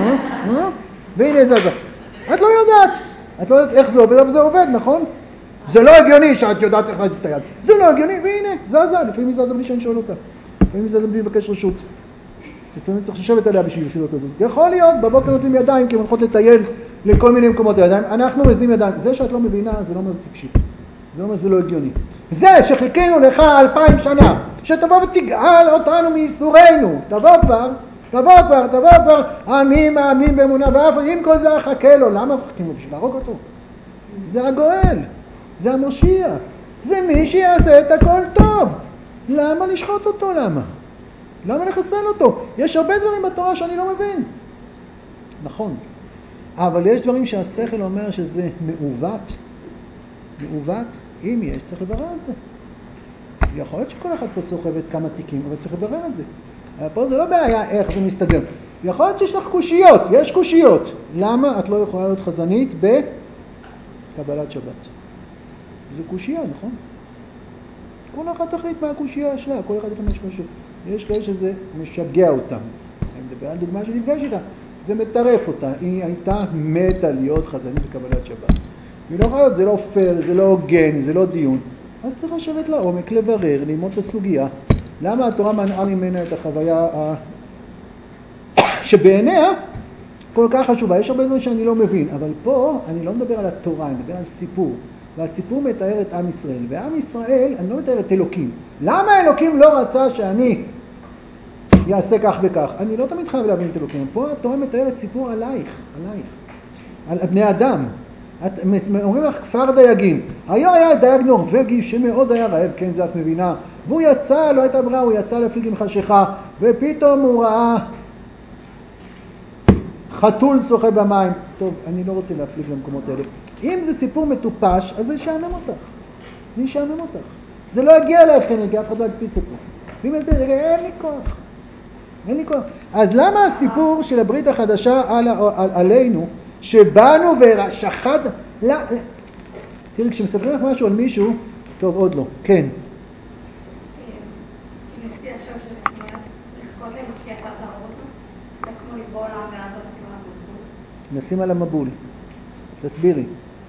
והנה זזה. את לא יודעת. את לא יודעת איך זה עובד, אבל זה עובד, נכון? זה לא הגיוני שאת יודעת איך להזיז את היד. זה לא הגיוני, והנה, זזה. לפעמים היא זזה בלי שאני שואל אותה. לפעמים היא זזה בלי לבקש רשות. לפעמים צריך לשבת עליה בשביל שאלות הזאת. יכול להיות, בבוקר נותנים ידיים, כי הם הולכות לטייל לכל מיני מקומות הידיים. אנחנו מזיזים ידיים. זה שאת לא מבינה, זה לא מה זה טיפשי. זה לא מה זה לא הגיוני. זה שחיכינו לך אלפיים שנה, שתבוא ותגאל אותנו מייסורנו. תבוא כבר, תבוא כבר, תבוא כבר. אני מאמין באמונה ואף אם כל זה אחכה לו. למה מחכים לו? בשביל להרוג אותו. זה הגואל. זה המושיע. זה מי שיעשה את הכל טוב. למה לשחוט אותו? למה? למה לחסל אותו? יש הרבה דברים בתורה שאני לא מבין. נכון. אבל יש דברים שהשכל אומר שזה מעוות. מעוות, אם יש, צריך לברר את זה. יכול להיות שכל אחד פה סוחבת כמה תיקים, אבל צריך לברר את זה. אבל פה זה לא בעיה איך זה מסתדר. יכול להיות שיש לך קושיות, יש קושיות. למה את לא יכולה להיות חזנית בקבלת שבת? זה קושיה, נכון? כל אחד תחליט מה הקושיה שלה, כל אחד תחליט מה משהו. יש כאלה שזה משגע אותם. אני מדבר על דוגמה שנפגש איתה. זה מטרף אותה. היא הייתה מתה להיות חזנית בקבלת שבת. היא לא יכולה להיות, זה לא פייר, זה לא הוגן, זה לא דיון. אז צריך לשבת לעומק, לברר, ללמוד את הסוגיה. למה התורה מנעה ממנה את החוויה ה... שבעיניה כל כך חשובה. יש הרבה דברים שאני לא מבין, אבל פה אני לא מדבר על התורה, אני מדבר על סיפור. והסיפור מתאר את עם ישראל. ועם ישראל, אני לא מתאר את אלוקים. למה אלוקים לא רצה שאני יעשה כך וכך? אני לא תמיד חייב להבין את אלוקים. פה התורה מתארת סיפור עלייך, עלייך. על בני אדם. את, אומרים לך כפר דייגים. היה היה דייג נורווגי שמאוד היה רעב, כן, זה את מבינה. והוא יצא, לא הייתה ברירה, הוא יצא להפליג עם חשיכה, ופתאום הוא ראה חתול שוחה במים. טוב, אני לא רוצה להפליג למקומות האלה. אם זה סיפור מטופש, אז זה ישעמם אותך. זה ישעמם אותך. זה לא יגיע אליך, כי אף אחד לא יקפיס אותו. ואם אתה תראה, אין לי כוח. אין לי כוח. אז למה הסיפור של הברית החדשה על, על, עלינו, שבאנו ושחד... לא, לא. תראי, כשמספרים לך משהו על מישהו, טוב, עוד לא. כן. יש לי עכשיו שזה לחכות למשיח להרוג אותו, זה כמו לבוא עליו ואז לא נשים על המבול. תסבירי.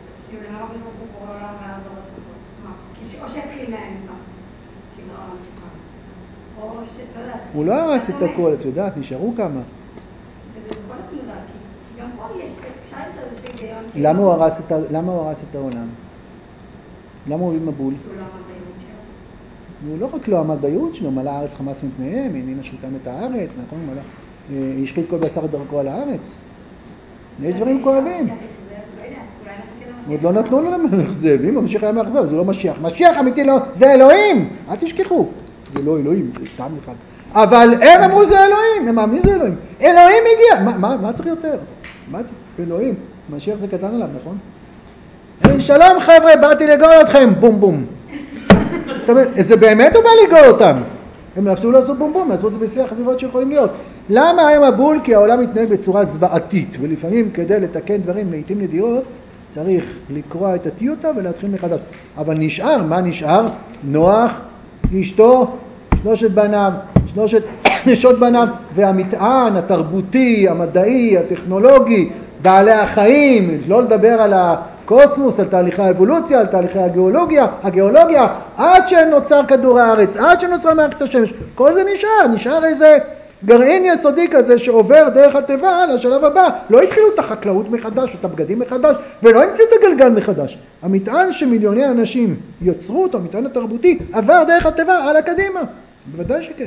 או שיתחיל מהאמצע, שיגרע ממשיכה. או ש... לא יודעת. הוא לא הרס את הכל, את יודעת, נשארו כמה. וזה בכל התנודה, כי גם פה יש, אפשר למצוא איזשהו היגיון. למה הוא הרס את ה... למה הוא הרס את העולם? למה הוא הביא מבול? הוא לא עמד בייעוד שלו. הוא לא רק לא עמד בייעוד שלו, מלא הארץ חמאס מפניהם, הנין השותם את הארץ, נכון? מלא... השחית כל בשר דרכו על הארץ. יש דברים כואבים. עוד לא נתנו לו למחזב, אם המשיח היה מאכזב, זה לא משיח. משיח אמיתי לא, זה אלוהים! אל תשכחו. זה לא אלוהים, זה סתם אחד. אבל הם אמרו זה אלוהים, הם מאמין זה אלוהים. אלוהים הגיע! מה, מה, מה צריך יותר? מה צריך? אלוהים. משיח זה קטן עליו, נכון? שלום חבר'ה, באתי לגאול אתכם, בום בום. זאת אומרת, זה באמת הוא בא לגאול אותם. הם נפסו לעשות בום בום, לעשות את זה בשיח הסביבות שיכולים להיות. למה היה מבול? כי העולם מתנהג בצורה זוועתית, ולפעמים כדי לתקן דברים לעתים נדירות, צריך לקרוא את הטיוטה ולהתחיל מחדש. אבל נשאר, מה נשאר? נוח, אשתו, שלושת בניו, שלושת נשות בניו, והמטען התרבותי, המדעי, הטכנולוגי, בעלי החיים, לא לדבר על הקוסמוס, על תהליכי האבולוציה, על תהליכי הגיאולוגיה, הגיאולוגיה, עד שנוצר כדור הארץ, עד שנוצר מערכת השמש, כל זה נשאר, נשאר איזה גרעין יסודי כזה שעובר דרך הטבע לשלב הבא. לא התחילו את החקלאות מחדש, את הבגדים מחדש, ולא המציאו את הגלגל מחדש. המטען שמיליוני אנשים יוצרו אותו, המטען התרבותי, עבר דרך הטבע על הקדימה. בוודאי שכן.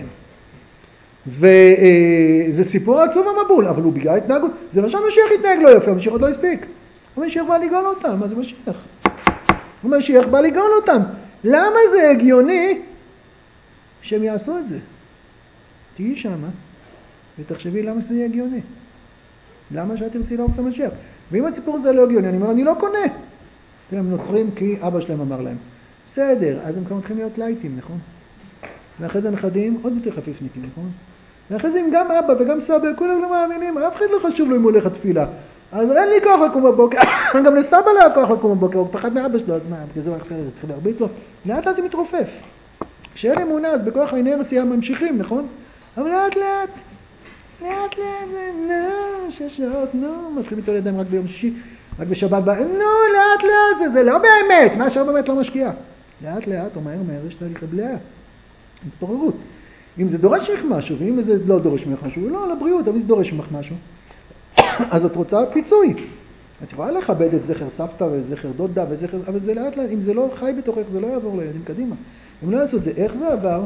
וזה סיפור עצוב המבול, אבל הוא בגלל התנהגות. זה לא שהמשיח התנהג לא יפה, המשיח עוד לא הספיק. המשיח בא לגאול אותם, מה זה משיח? המשיח בא לגאול אותם. למה זה הגיוני שהם יעשו את זה? תהיי שמה ותחשבי למה שזה יהיה הגיוני. למה שאת תרצי להרוג את המשיח? ואם הסיפור הזה לא הגיוני, אני אומר, אני לא קונה. הם נוצרים כי אבא שלהם אמר להם. בסדר, אז הם כבר מתחילים להיות לייטים, נכון? ואחרי זה נכדים עוד יותר חפיפניקים, נכון? ואחרי זה אם גם אבא וגם סבא, כולם לא מאמינים, אף אחד לא חשוב לו אם הוא הולך לתפילה. אז אין לי כוח לקום בבוקר, גם לסבא לא היה כוח לקום בבוקר, הוא פחד מאבא שלו, אז מה, כי זה אחר, התחיל להרביץ לו. לאט לאט זה מתרופף. כשאין אמונה, אז בכוח האינרציה ממשיכים, נכון? אבל לאט לאט, לאט לאט, נו, שש שעות, נו, מתחילים איתו לידיים רק ביום שישי, רק בשבת, נו, לאט לאט, זה, זה לא באמת, מה שהרבה באמת לא משקיע. לאט לאט, או מהר מהר, יש תהליך הבלעה, התפוררות. אם זה דורש ממך משהו, ואם זה לא דורש ממך משהו, לא, לבריאות, אבל זה דורש ממך משהו, אז את רוצה פיצוי. את יכולה לכבד את זכר סבתא וזכר דודה וזכר, אבל זה לאט לאט, אם זה לא חי בתוכך, זה לא יעבור לילדים קדימה. אם לא יעשו את זה, איך זה עבר?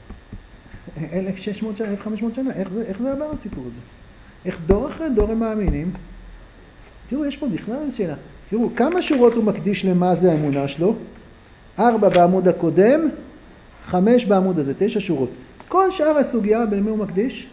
אלף ושש מאות שנה, אלף וחמש מאות שנה, איך זה, איך זה עבר הסיפור הזה? איך דור אחרי דור הם מאמינים? תראו, יש פה בכלל איזו שאלה. תראו, כמה שורות הוא מקדיש למה זה האמונה שלו? ארבע בעמוד הקודם, חמש בעמוד הזה, תשע שורות. כל שאר הסוגיה, במי הוא מקדיש?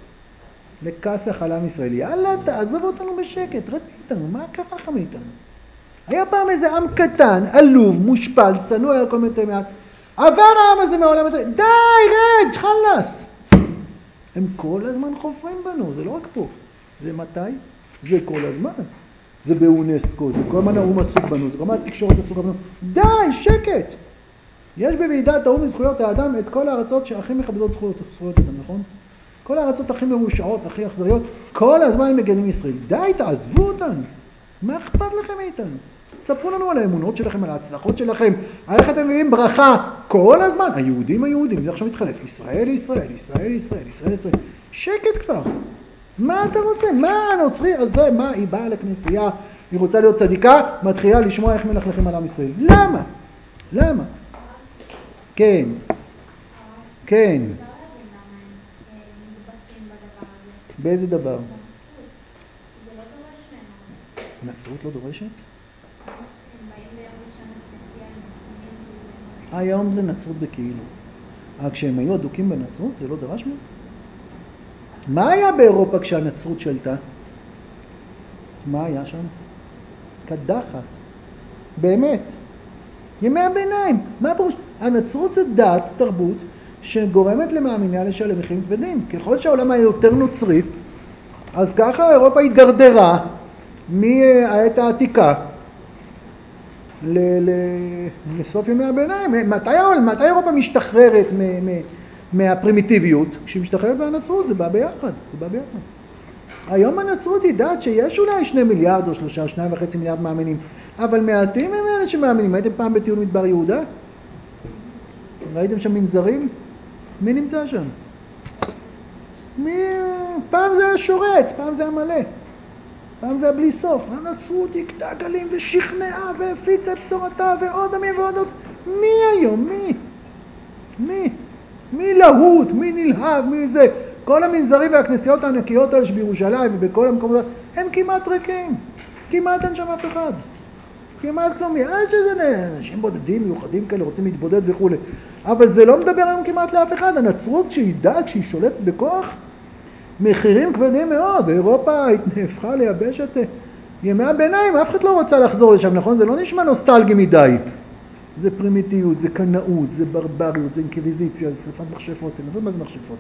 לכסח על עם ישראל. יאללה, תעזוב אותנו בשקט, רד מאיתנו, מה קרה לך מאיתנו? היה פעם איזה עם קטן, עלוב, מושפל, שנוא על כל מיני מעט. עבר העם הזה מעולם, די, רד, חלס. הם כל הזמן חופרים בנו, זה לא רק פה. זה מתי? זה כל הזמן. זה באונסקו, זה כל הזמן האום עסוק בנו, זה כל הזמן התקשורת עסוק בנו. די, שקט. יש בוועידת האום לזכויות האדם את כל הארצות שהכי מכבדות זכויות, זכויות אדם, נכון? כל הארצות הכי מרושעות, הכי אכזריות, כל הזמן הם מגנים ישראל. די, תעזבו אותנו. מה אכפת לכם מאיתנו? תספרו לנו על האמונות שלכם, על ההצלחות שלכם, על איך אתם מביאים ברכה כל הזמן. היהודים היהודים, זה עכשיו מתחלף. ישראל, ישראל, ישראל, ישראל, ישראל, ישראל. שקט כבר. מה אתה רוצה? מה הנוצרי הזה? מה? היא באה לכנסייה, היא רוצה להיות צדיקה, מתחילה לשמוע איך מלכלכים על עם ישראל. למה? למה? כן. כן. באיזה דבר? נצרות לא דורשת? היום זה נצרות בכאילו. אבל כשהם היו אדוקים בנצרות, זה לא דרש מהם? מה היה באירופה כשהנצרות שלטה? מה היה שם? קדחת. באמת. ימי הביניים. מה הפירוש? הנצרות זה דת, תרבות, שגורמת למאמיניה לשלם מחירים כבדים. ככל שהעולם היה יותר נוצרי, אז ככה אירופה התדרדרה מהעת העתיקה ל- ל- לסוף ימי הביניים. מתי, מתי אירופה משתחררת מ- מ- מהפרימיטיביות? כשהיא משתחררת מהנצרות, זה בא ביחד. זה בא ביחד. היום הנצרות היא דת שיש אולי שני מיליארד או שלושה, שניים וחצי מיליארד מאמינים, אבל מעטים הם אלה שמאמינים. הייתם פעם בטיול מדבר יהודה? ראיתם שם מנזרים? מי נמצא שם? מי... פעם זה היה שורץ, פעם זה היה מלא. פעם זה היה בלי סוף. הנצרות יקטע גלים ושכנעה והפיצה בשורתה ועוד עמים ועוד עוד. מי היום? מי? מי? מי להוט? מי נלהב? מי זה? כל המנזרים והכנסיות הענקיות האלה שבירושלים ובכל המקומות, הם כמעט ריקים. כמעט אין שם אף אחד. כמעט כלום. יש איזה אנשים בודדים, מיוחדים כאלה, רוצים להתבודד וכו'. אבל זה לא מדבר היום כמעט לאף אחד. הנצרות שהיא דת, שהיא שולטת בכוח, מחירים כבדים מאוד. אירופה התנהפכה לייבש את ימי הביניים. אף אחד לא רוצה לחזור לשם, נכון? זה לא נשמע נוסטלגי מדי. זה פרימיטיות, זה קנאות, זה ברבריות, זה אינקוויזיציה, זה שריפת מכשפות. אתם יודעים מה זה מכשפות?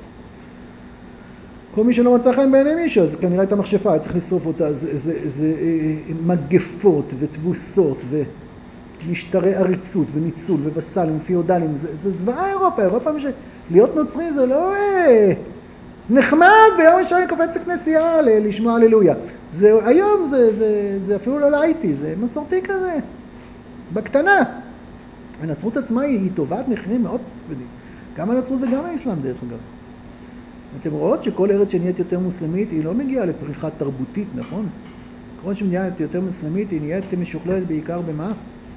כל מי שלא מצא חן בעיני מישהו, אז כנראה הייתה מכשפה, צריך לשרוף אותה. זה, זה, זה מגפות ותבוסות ומשטרי עריצות וניצול ובסלים, פיודלים. זה, זה זוועה אירופה. אירופה מש... להיות נוצרי זה לא אה, נחמד ביום ראשון קופץ לכנסייה לשמוע הללויה. זה, היום זה, זה, זה אפילו לא לייטי, זה מסורתי כזה, בקטנה. הנצרות עצמה היא, היא טובת מחירים מאוד כבדים. גם הנצרות וגם האסלאם דרך אגב. אתם רואות שכל ארץ שנהיית יותר מוסלמית היא לא מגיעה לפריחה תרבותית, נכון? כל שנהיית יותר מוסלמית היא נהיית משוכללת בעיקר במה?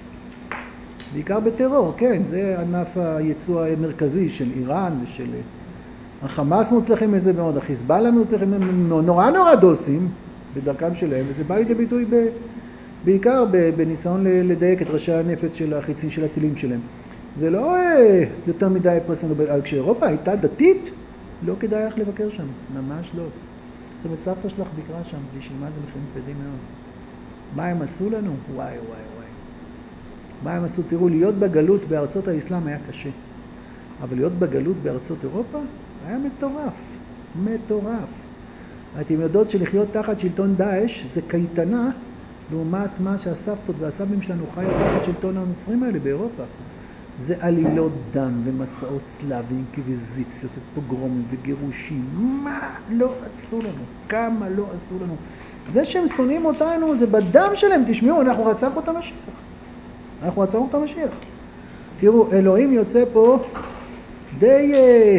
בעיקר בטרור, כן, זה ענף הייצוא המרכזי של איראן ושל החמאס מוצלחים מזה מאוד, החיזבאללה מוצלחים נורא נורא דוסים בדרכם שלהם, וזה בא לידי ביטוי ב, בעיקר בניסיון לדייק את ראשי הנפץ של החיצים של הטילים שלהם. זה לא יותר מדי פרסנו, כשאירופה הייתה דתית, לא כדאי לך לבקר שם, ממש לא. זאת אומרת, סבתא שלך ביקרה שם, והיא שילמה את זה מחירים כבדים מאוד. מה הם עשו לנו? וואי, וואי, וואי. מה הם עשו? תראו, להיות בגלות בארצות האסלאם היה קשה. אבל להיות בגלות בארצות אירופה היה מטורף. מטורף. אתם יודעות שלחיות תחת שלטון דאעש זה קייטנה לעומת מה שהסבתות והסבים שלנו חיו תחת שלטון הנוצרים האלה באירופה. זה עלילות דם ומסעות צלבים, קוויזיציות ופוגרומים וגירושים. מה לא עשו לנו? כמה לא עשו לנו? זה שהם שונאים אותנו זה בדם שלהם. תשמעו, אנחנו רצחנו את המשיח. אנחנו רצחנו את המשיח. תראו, אלוהים יוצא פה די,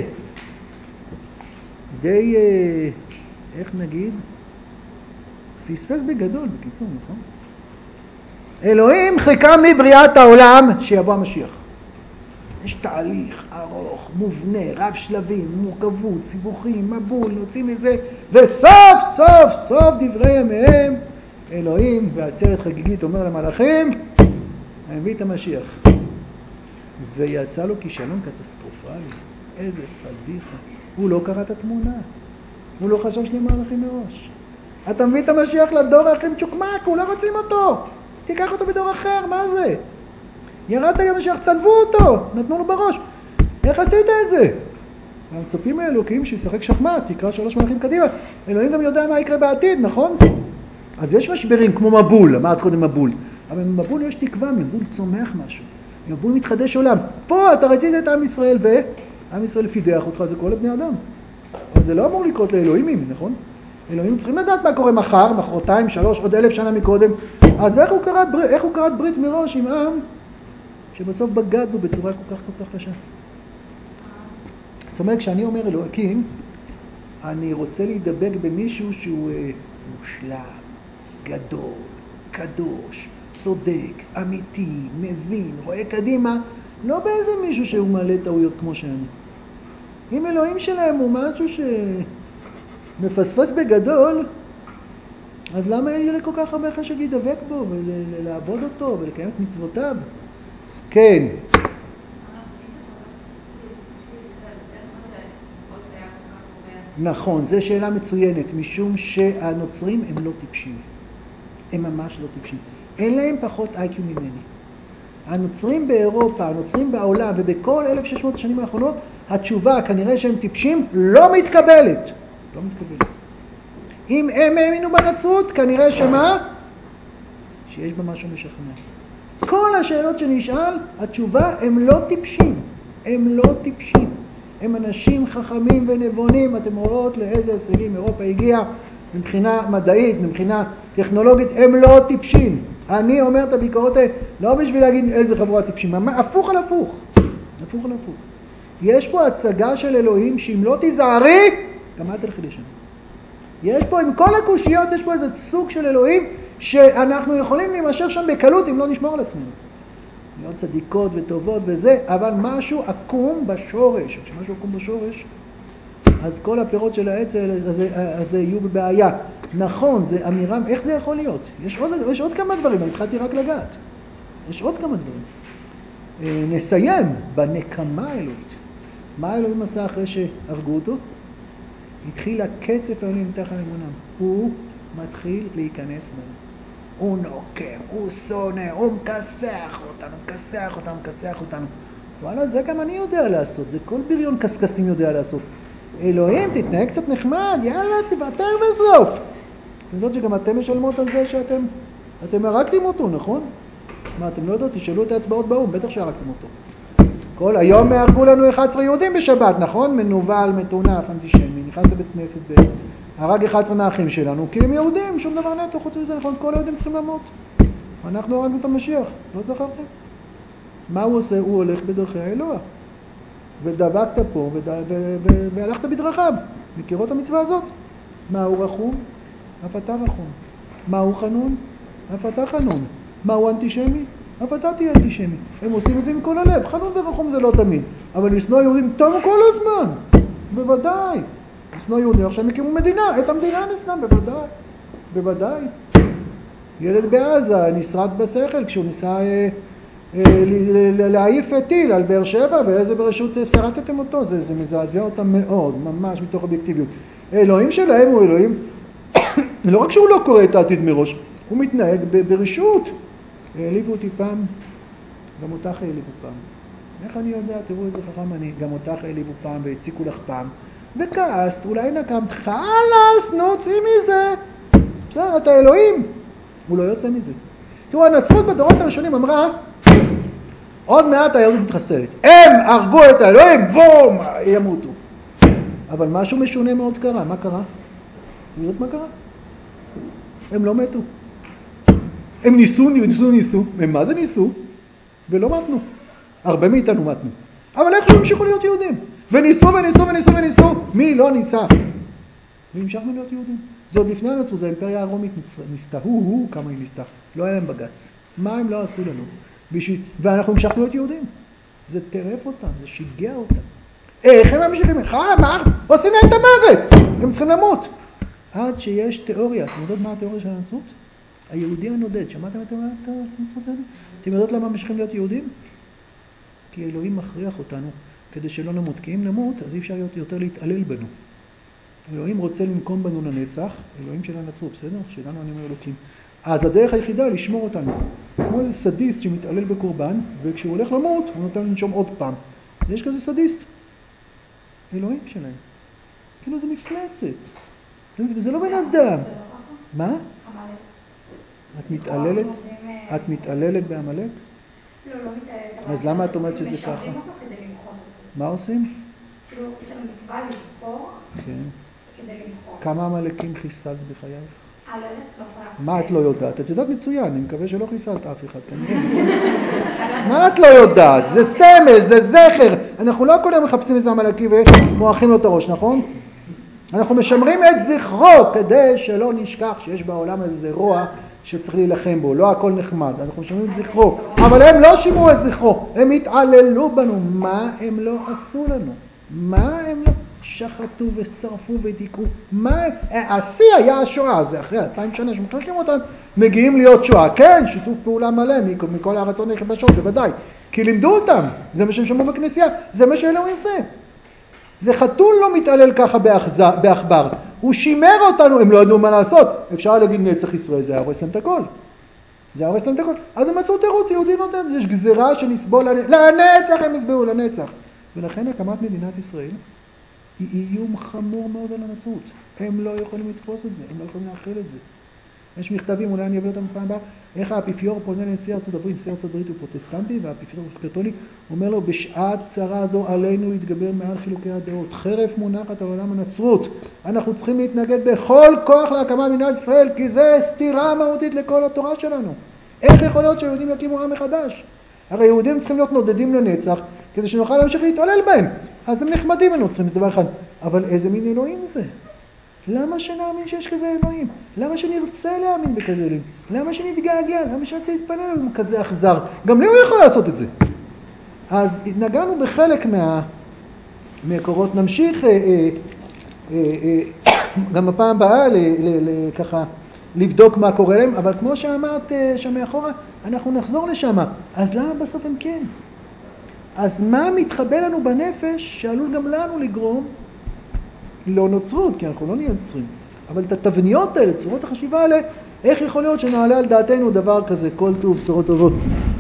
די, איך נגיד? פספס בגדול, בקיצור, נכון? אלוהים חיכה מבריאת העולם שיבוא המשיח. יש תהליך ארוך, מובנה, רב שלבים, מורכבות, סיבוכים, מבול, נוצאים מזה, וסוף סוף סוף דברי ימיהם, אלוהים בעצרת חגיגית אומר למלאכים, אני מביא את המשיח. ויצא לו כישלון קטסטרופלי. איזה פדיחה. הוא לא קרא את התמונה. הוא לא חשב שני מהלכים מראש. אתה מביא את המשיח לדור האחים צ'וקמק, הוא לא רוצים אותו. תיקח אותו בדור אחר, מה זה? ירדת לי המשיח, צלבו אותו, נתנו לו בראש. איך עשית את זה? הם מצופים מאלוקים שישחק שחמט, תקרא שלוש מלכים קדימה. אלוהים גם יודע מה יקרה בעתיד, נכון? אז יש משברים כמו מבול, אמרת קודם מבול. אבל מבול יש תקווה, מבול צומח משהו. מבול מתחדש עולם. פה אתה רצית את עם ישראל, ועם ישראל פידח אותך, זה כל הבני אדם. אבל זה לא אמור לקרות לאלוהימים, נכון? אלוהים צריכים לדעת מה קורה מחר, מחרתיים, שלוש, עוד אלף שנה מקודם. אז איך הוא קרא, איך הוא קרא ברית מראש עם עם שבסוף בגד בו בצורה כל כך כל כך קשה? זאת אומרת, כשאני אומר אלוהים, אני רוצה להידבק במישהו שהוא אה, מושלם, גדול, קדוש, צודק, אמיתי, מבין, רואה קדימה, לא באיזה מישהו שהוא מעלה טעויות כמו שאני. אם אלוהים שלהם הוא משהו שמפספס בגדול, אז למה יהיה לי כל כך הרבה חשק להידבק בו ולעבוד אותו ולקיים את מצוותיו? כן. נכון, זו שאלה מצוינת, משום שהנוצרים הם לא טיפשים. הם ממש לא טיפשים. אין להם פחות איי-קיו ממני. הנוצרים באירופה, הנוצרים בעולם ובכל אלף ושש מאות השנים האחרונות, התשובה כנראה שהם טיפשים לא מתקבלת. לא מתקבלת. אם הם האמינו בנצרות, כנראה שמה? שיש בה משהו משכנע. כל השאלות שנשאל, התשובה הם לא טיפשים. הם לא טיפשים. הם אנשים חכמים ונבונים. אתם רואות לאיזה הישגים אירופה הגיעה מבחינה מדעית, מבחינה טכנולוגית, הם לא טיפשים. אני אומר את הביקורות האלה, לא בשביל להגיד איזה חברה טיפשים, הפוך על הפוך. הפוך על הפוך. יש פה הצגה של אלוהים שאם לא תיזהרי, גם את תלכי לשם. יש פה, עם כל הקושיות, יש פה איזה סוג של אלוהים שאנחנו יכולים להימשך שם בקלות אם לא נשמור על עצמנו. להיות צדיקות וטובות וזה, אבל משהו עקום בשורש. כשמשהו עקום בשורש, אז כל הפירות של העץ הזה יהיו בבעיה. נכון, זה אמירה, איך זה יכול להיות? יש עוד, יש עוד כמה דברים, אני התחלתי רק לגעת. יש עוד כמה דברים. נסיים בנקמה האלוהית. מה האלוהים עשה אחרי שהרגו אותו? התחיל הקצף האלוהים תחת אמונם. הוא מתחיל להיכנס בנו. הוא נוקם, הוא שונא, הוא מכסח אותנו, מכסח אותנו, מכסח אותנו. וואלה, זה גם אני יודע לעשות, זה כל בריון קסקסים יודע לעשות. אלוהים, תתנהג קצת נחמד, יאללה, תוותר בסוף. אתם יודעות שגם אתם משלמות על זה שאתם, אתם הרגתם אותו, נכון? מה, אתם לא יודעות? תשאלו את האצבעות באום, בטח שהרגתם אותו. כל היום הרגו לנו אחד עשר יהודים בשבת, נכון? מנוול, מטונף, אנטישמי, נכנס לבית כנסת ב... הרג אחד עשר מהאחים שלנו, כי הם יהודים, שום דבר נטו, חוץ מזה, נכון? כל היהודים צריכים למות. אנחנו הרגנו את המשיח, לא זכרתם? מה הוא עושה? הוא הולך בדרכי האלוה. ודבקת פה, וד... ו... ו... והלכת בדרכיו. מכירות את המצווה הזאת? מה הוא רחום? אף אתה רחום. מה הוא חנון? אף אתה חנון. מה הוא אנטישמי? אף אתה תהיה אנטישמי. הם עושים את זה עם כל הלב. חנון ורחום זה לא תמיד. אבל לשנוא יהודים טוב כל הזמן. בוודאי. לשנוא יהודים. עכשיו הם הקימו מדינה. את המדינה נסנם, בוודאי. בוודאי. ילד בעזה נשרד בשכל כשהוא ניסה אה, אה, להעיף טיל על באר שבע, ואיזה ברשות שרטתם אותו. זה, זה מזעזע אותם מאוד, ממש מתוך אובייקטיביות. אלוהים שלהם הוא אלוהים. לא רק שהוא לא קורא את העתיד מראש, הוא מתנהג ברשות. העליבו אותי פעם גם אותך העליבו פעם. איך אני יודע, תראו איזה חכם אני, גם אותך העליבו פעם והציקו לך פעם. וכעסת, אולי נקמת, חלאס, נו, צאי מזה. בסדר, אתה אלוהים. הוא לא יוצא מזה. תראו, הנצרות בדורות הראשונים אמרה, עוד מעט היהדות מתחסלת. הם הרגו את האלוהים, בום, ימותו. אבל משהו משונה מאוד קרה. מה קרה? יודעת מה קרה? הם לא מתו. הם ניסו, ניסו, ניסו. הם מה זה ניסו? ולא מתנו. הרבה מאיתנו מתנו. אבל איך הם המשיכו להיות יהודים? וניסו וניסו וניסו וניסו. מי לא ניסה? והמשכנו להיות יהודים. זה עוד לפני הנצרות, זה האימפריה הרומית ניסתה. הוא, הוא, כמה היא ניסתה. לא היה להם בגץ. מה הם לא עשו לנו? בשביל... ואנחנו המשכנו להיות יהודים. זה טרף אותם, זה שיגע אותם. איך הם ממשיכים? מה? עושים להם את המוות. הם צריכים למות. עד שיש תיאוריה. אתם יודעות מה התיאוריה של הנצרות? היהודי הנודד. שמעתם את הנצרות? אתם יודעות למה ממשיכים להיות יהודים? כי אלוהים מכריח אותנו כדי שלא נמות. כי אם נמות, אז אי אפשר יותר להתעלל בנו. אלוהים רוצה לנקום בנו לנצח, אלוהים של הנצרות, בסדר? שלנו אני אומר אלוקים. אז הדרך היחידה לשמור אותנו. כמו איזה סדיסט שמתעלל בקורבן, וכשהוא הולך למות, הוא נותן לנשום עוד פעם. יש כזה סדיסט. אלוהים שלהם. כאילו זה מפלצת. זה לא בן אדם. מה? את מתעללת? את מתעללת בעמלק? לא, לא מתעללת. אז למה את אומרת שזה ככה? משרתים אותו כדי למחוק אותו. מה עושים? כאילו, יש לנו מצווה לבחור כן. כדי למחוק. כמה עמלקים חיסלת בחייך? אה, לא יודעת, לא יכולה. מה את לא יודעת? את יודעת מצוין, אני מקווה שלא חיסלת אף אחד, כנראה. מה את לא יודעת? זה סמל, זה זכר. אנחנו לא כל יום מחפשים איזה עמלקי ומועכים לו את הראש, נכון? אנחנו משמרים את זכרו כדי שלא נשכח שיש בעולם איזה רוע שצריך להילחם בו. לא הכל נחמד, אנחנו משמרים את זכרו. אבל הם לא שימרו את זכרו, הם התעללו בנו. מה הם לא עשו לנו? מה הם לא שחטו ושרפו ודיכאו? מה הם? השיא היה השואה, זה אחרי אלפיים שנה שמחלקים אותם, מגיעים להיות שואה. כן, שיתוף פעולה מלא מכל הארצות נכבשות, בוודאי. כי לימדו אותם, זה מה שהם שמעו בכנסייה, זה מה שאלוהים עושה. זה חתול לא מתעלל ככה באחבר. הוא שימר אותנו, הם לא ידעו מה לעשות. אפשר להגיד נצח ישראל, זה הורס להם את הכל. זה הורס להם את הכל. אז הם מצאו תירוץ, יהודי נותן, יש גזירה שנסבול לנצח, לנצח הם יסבעו לנצח. ולכן הקמת מדינת ישראל היא איום חמור מאוד על הנצרות. הם לא יכולים לתפוס את זה, הם לא יכולים להכיל את זה. יש מכתבים, אולי אני אביא אותם פעם הבאה, איך האפיפיור פונה לנשיא ארצות הברית, נשיא ארצות הברית הוא פרוטסטנטי, והאפיפיור הוא קתולי, אומר לו, בשעת צרה זו עלינו להתגבר מעל חילוקי הדעות, חרף מונחת על עולם הנצרות, אנחנו צריכים להתנגד בכל כוח להקמת מדינת ישראל, כי זה סתירה מהותית לכל התורה שלנו. איך יכול להיות שיהודים יקימו עם מחדש? הרי יהודים צריכים להיות נודדים לנצח, כדי שנוכל להמשיך להתעלל בהם. אז הם נחמדים לנו, צריכים לדבר אחד. אבל איזה מין אלוהים זה? למה שנאמין שיש כזה אלוהים? למה שנרצה להאמין בכזה אלוהים? למה שנתגעגע? למה שנרצה להתפלל על כזה אכזר? גם לי הוא יכול לעשות את זה. אז נגענו בחלק מה... מהקורות. נמשיך אה, אה, אה, אה, גם בפעם הבאה ל, ל, ל, ככה לבדוק מה קורה להם, אבל כמו שאמרת אה, שם מאחורה, אנחנו נחזור לשם. אז למה בסוף הם כן? אז מה מתחבא לנו בנפש שעלול גם לנו לגרום לא נוצרות, כי אנחנו לא נהיה נוצרים. אבל את התבניות האלה, צורות החשיבה האלה, איך יכול להיות שנעלה על דעתנו דבר כזה, כל טוב, בשורות טובות.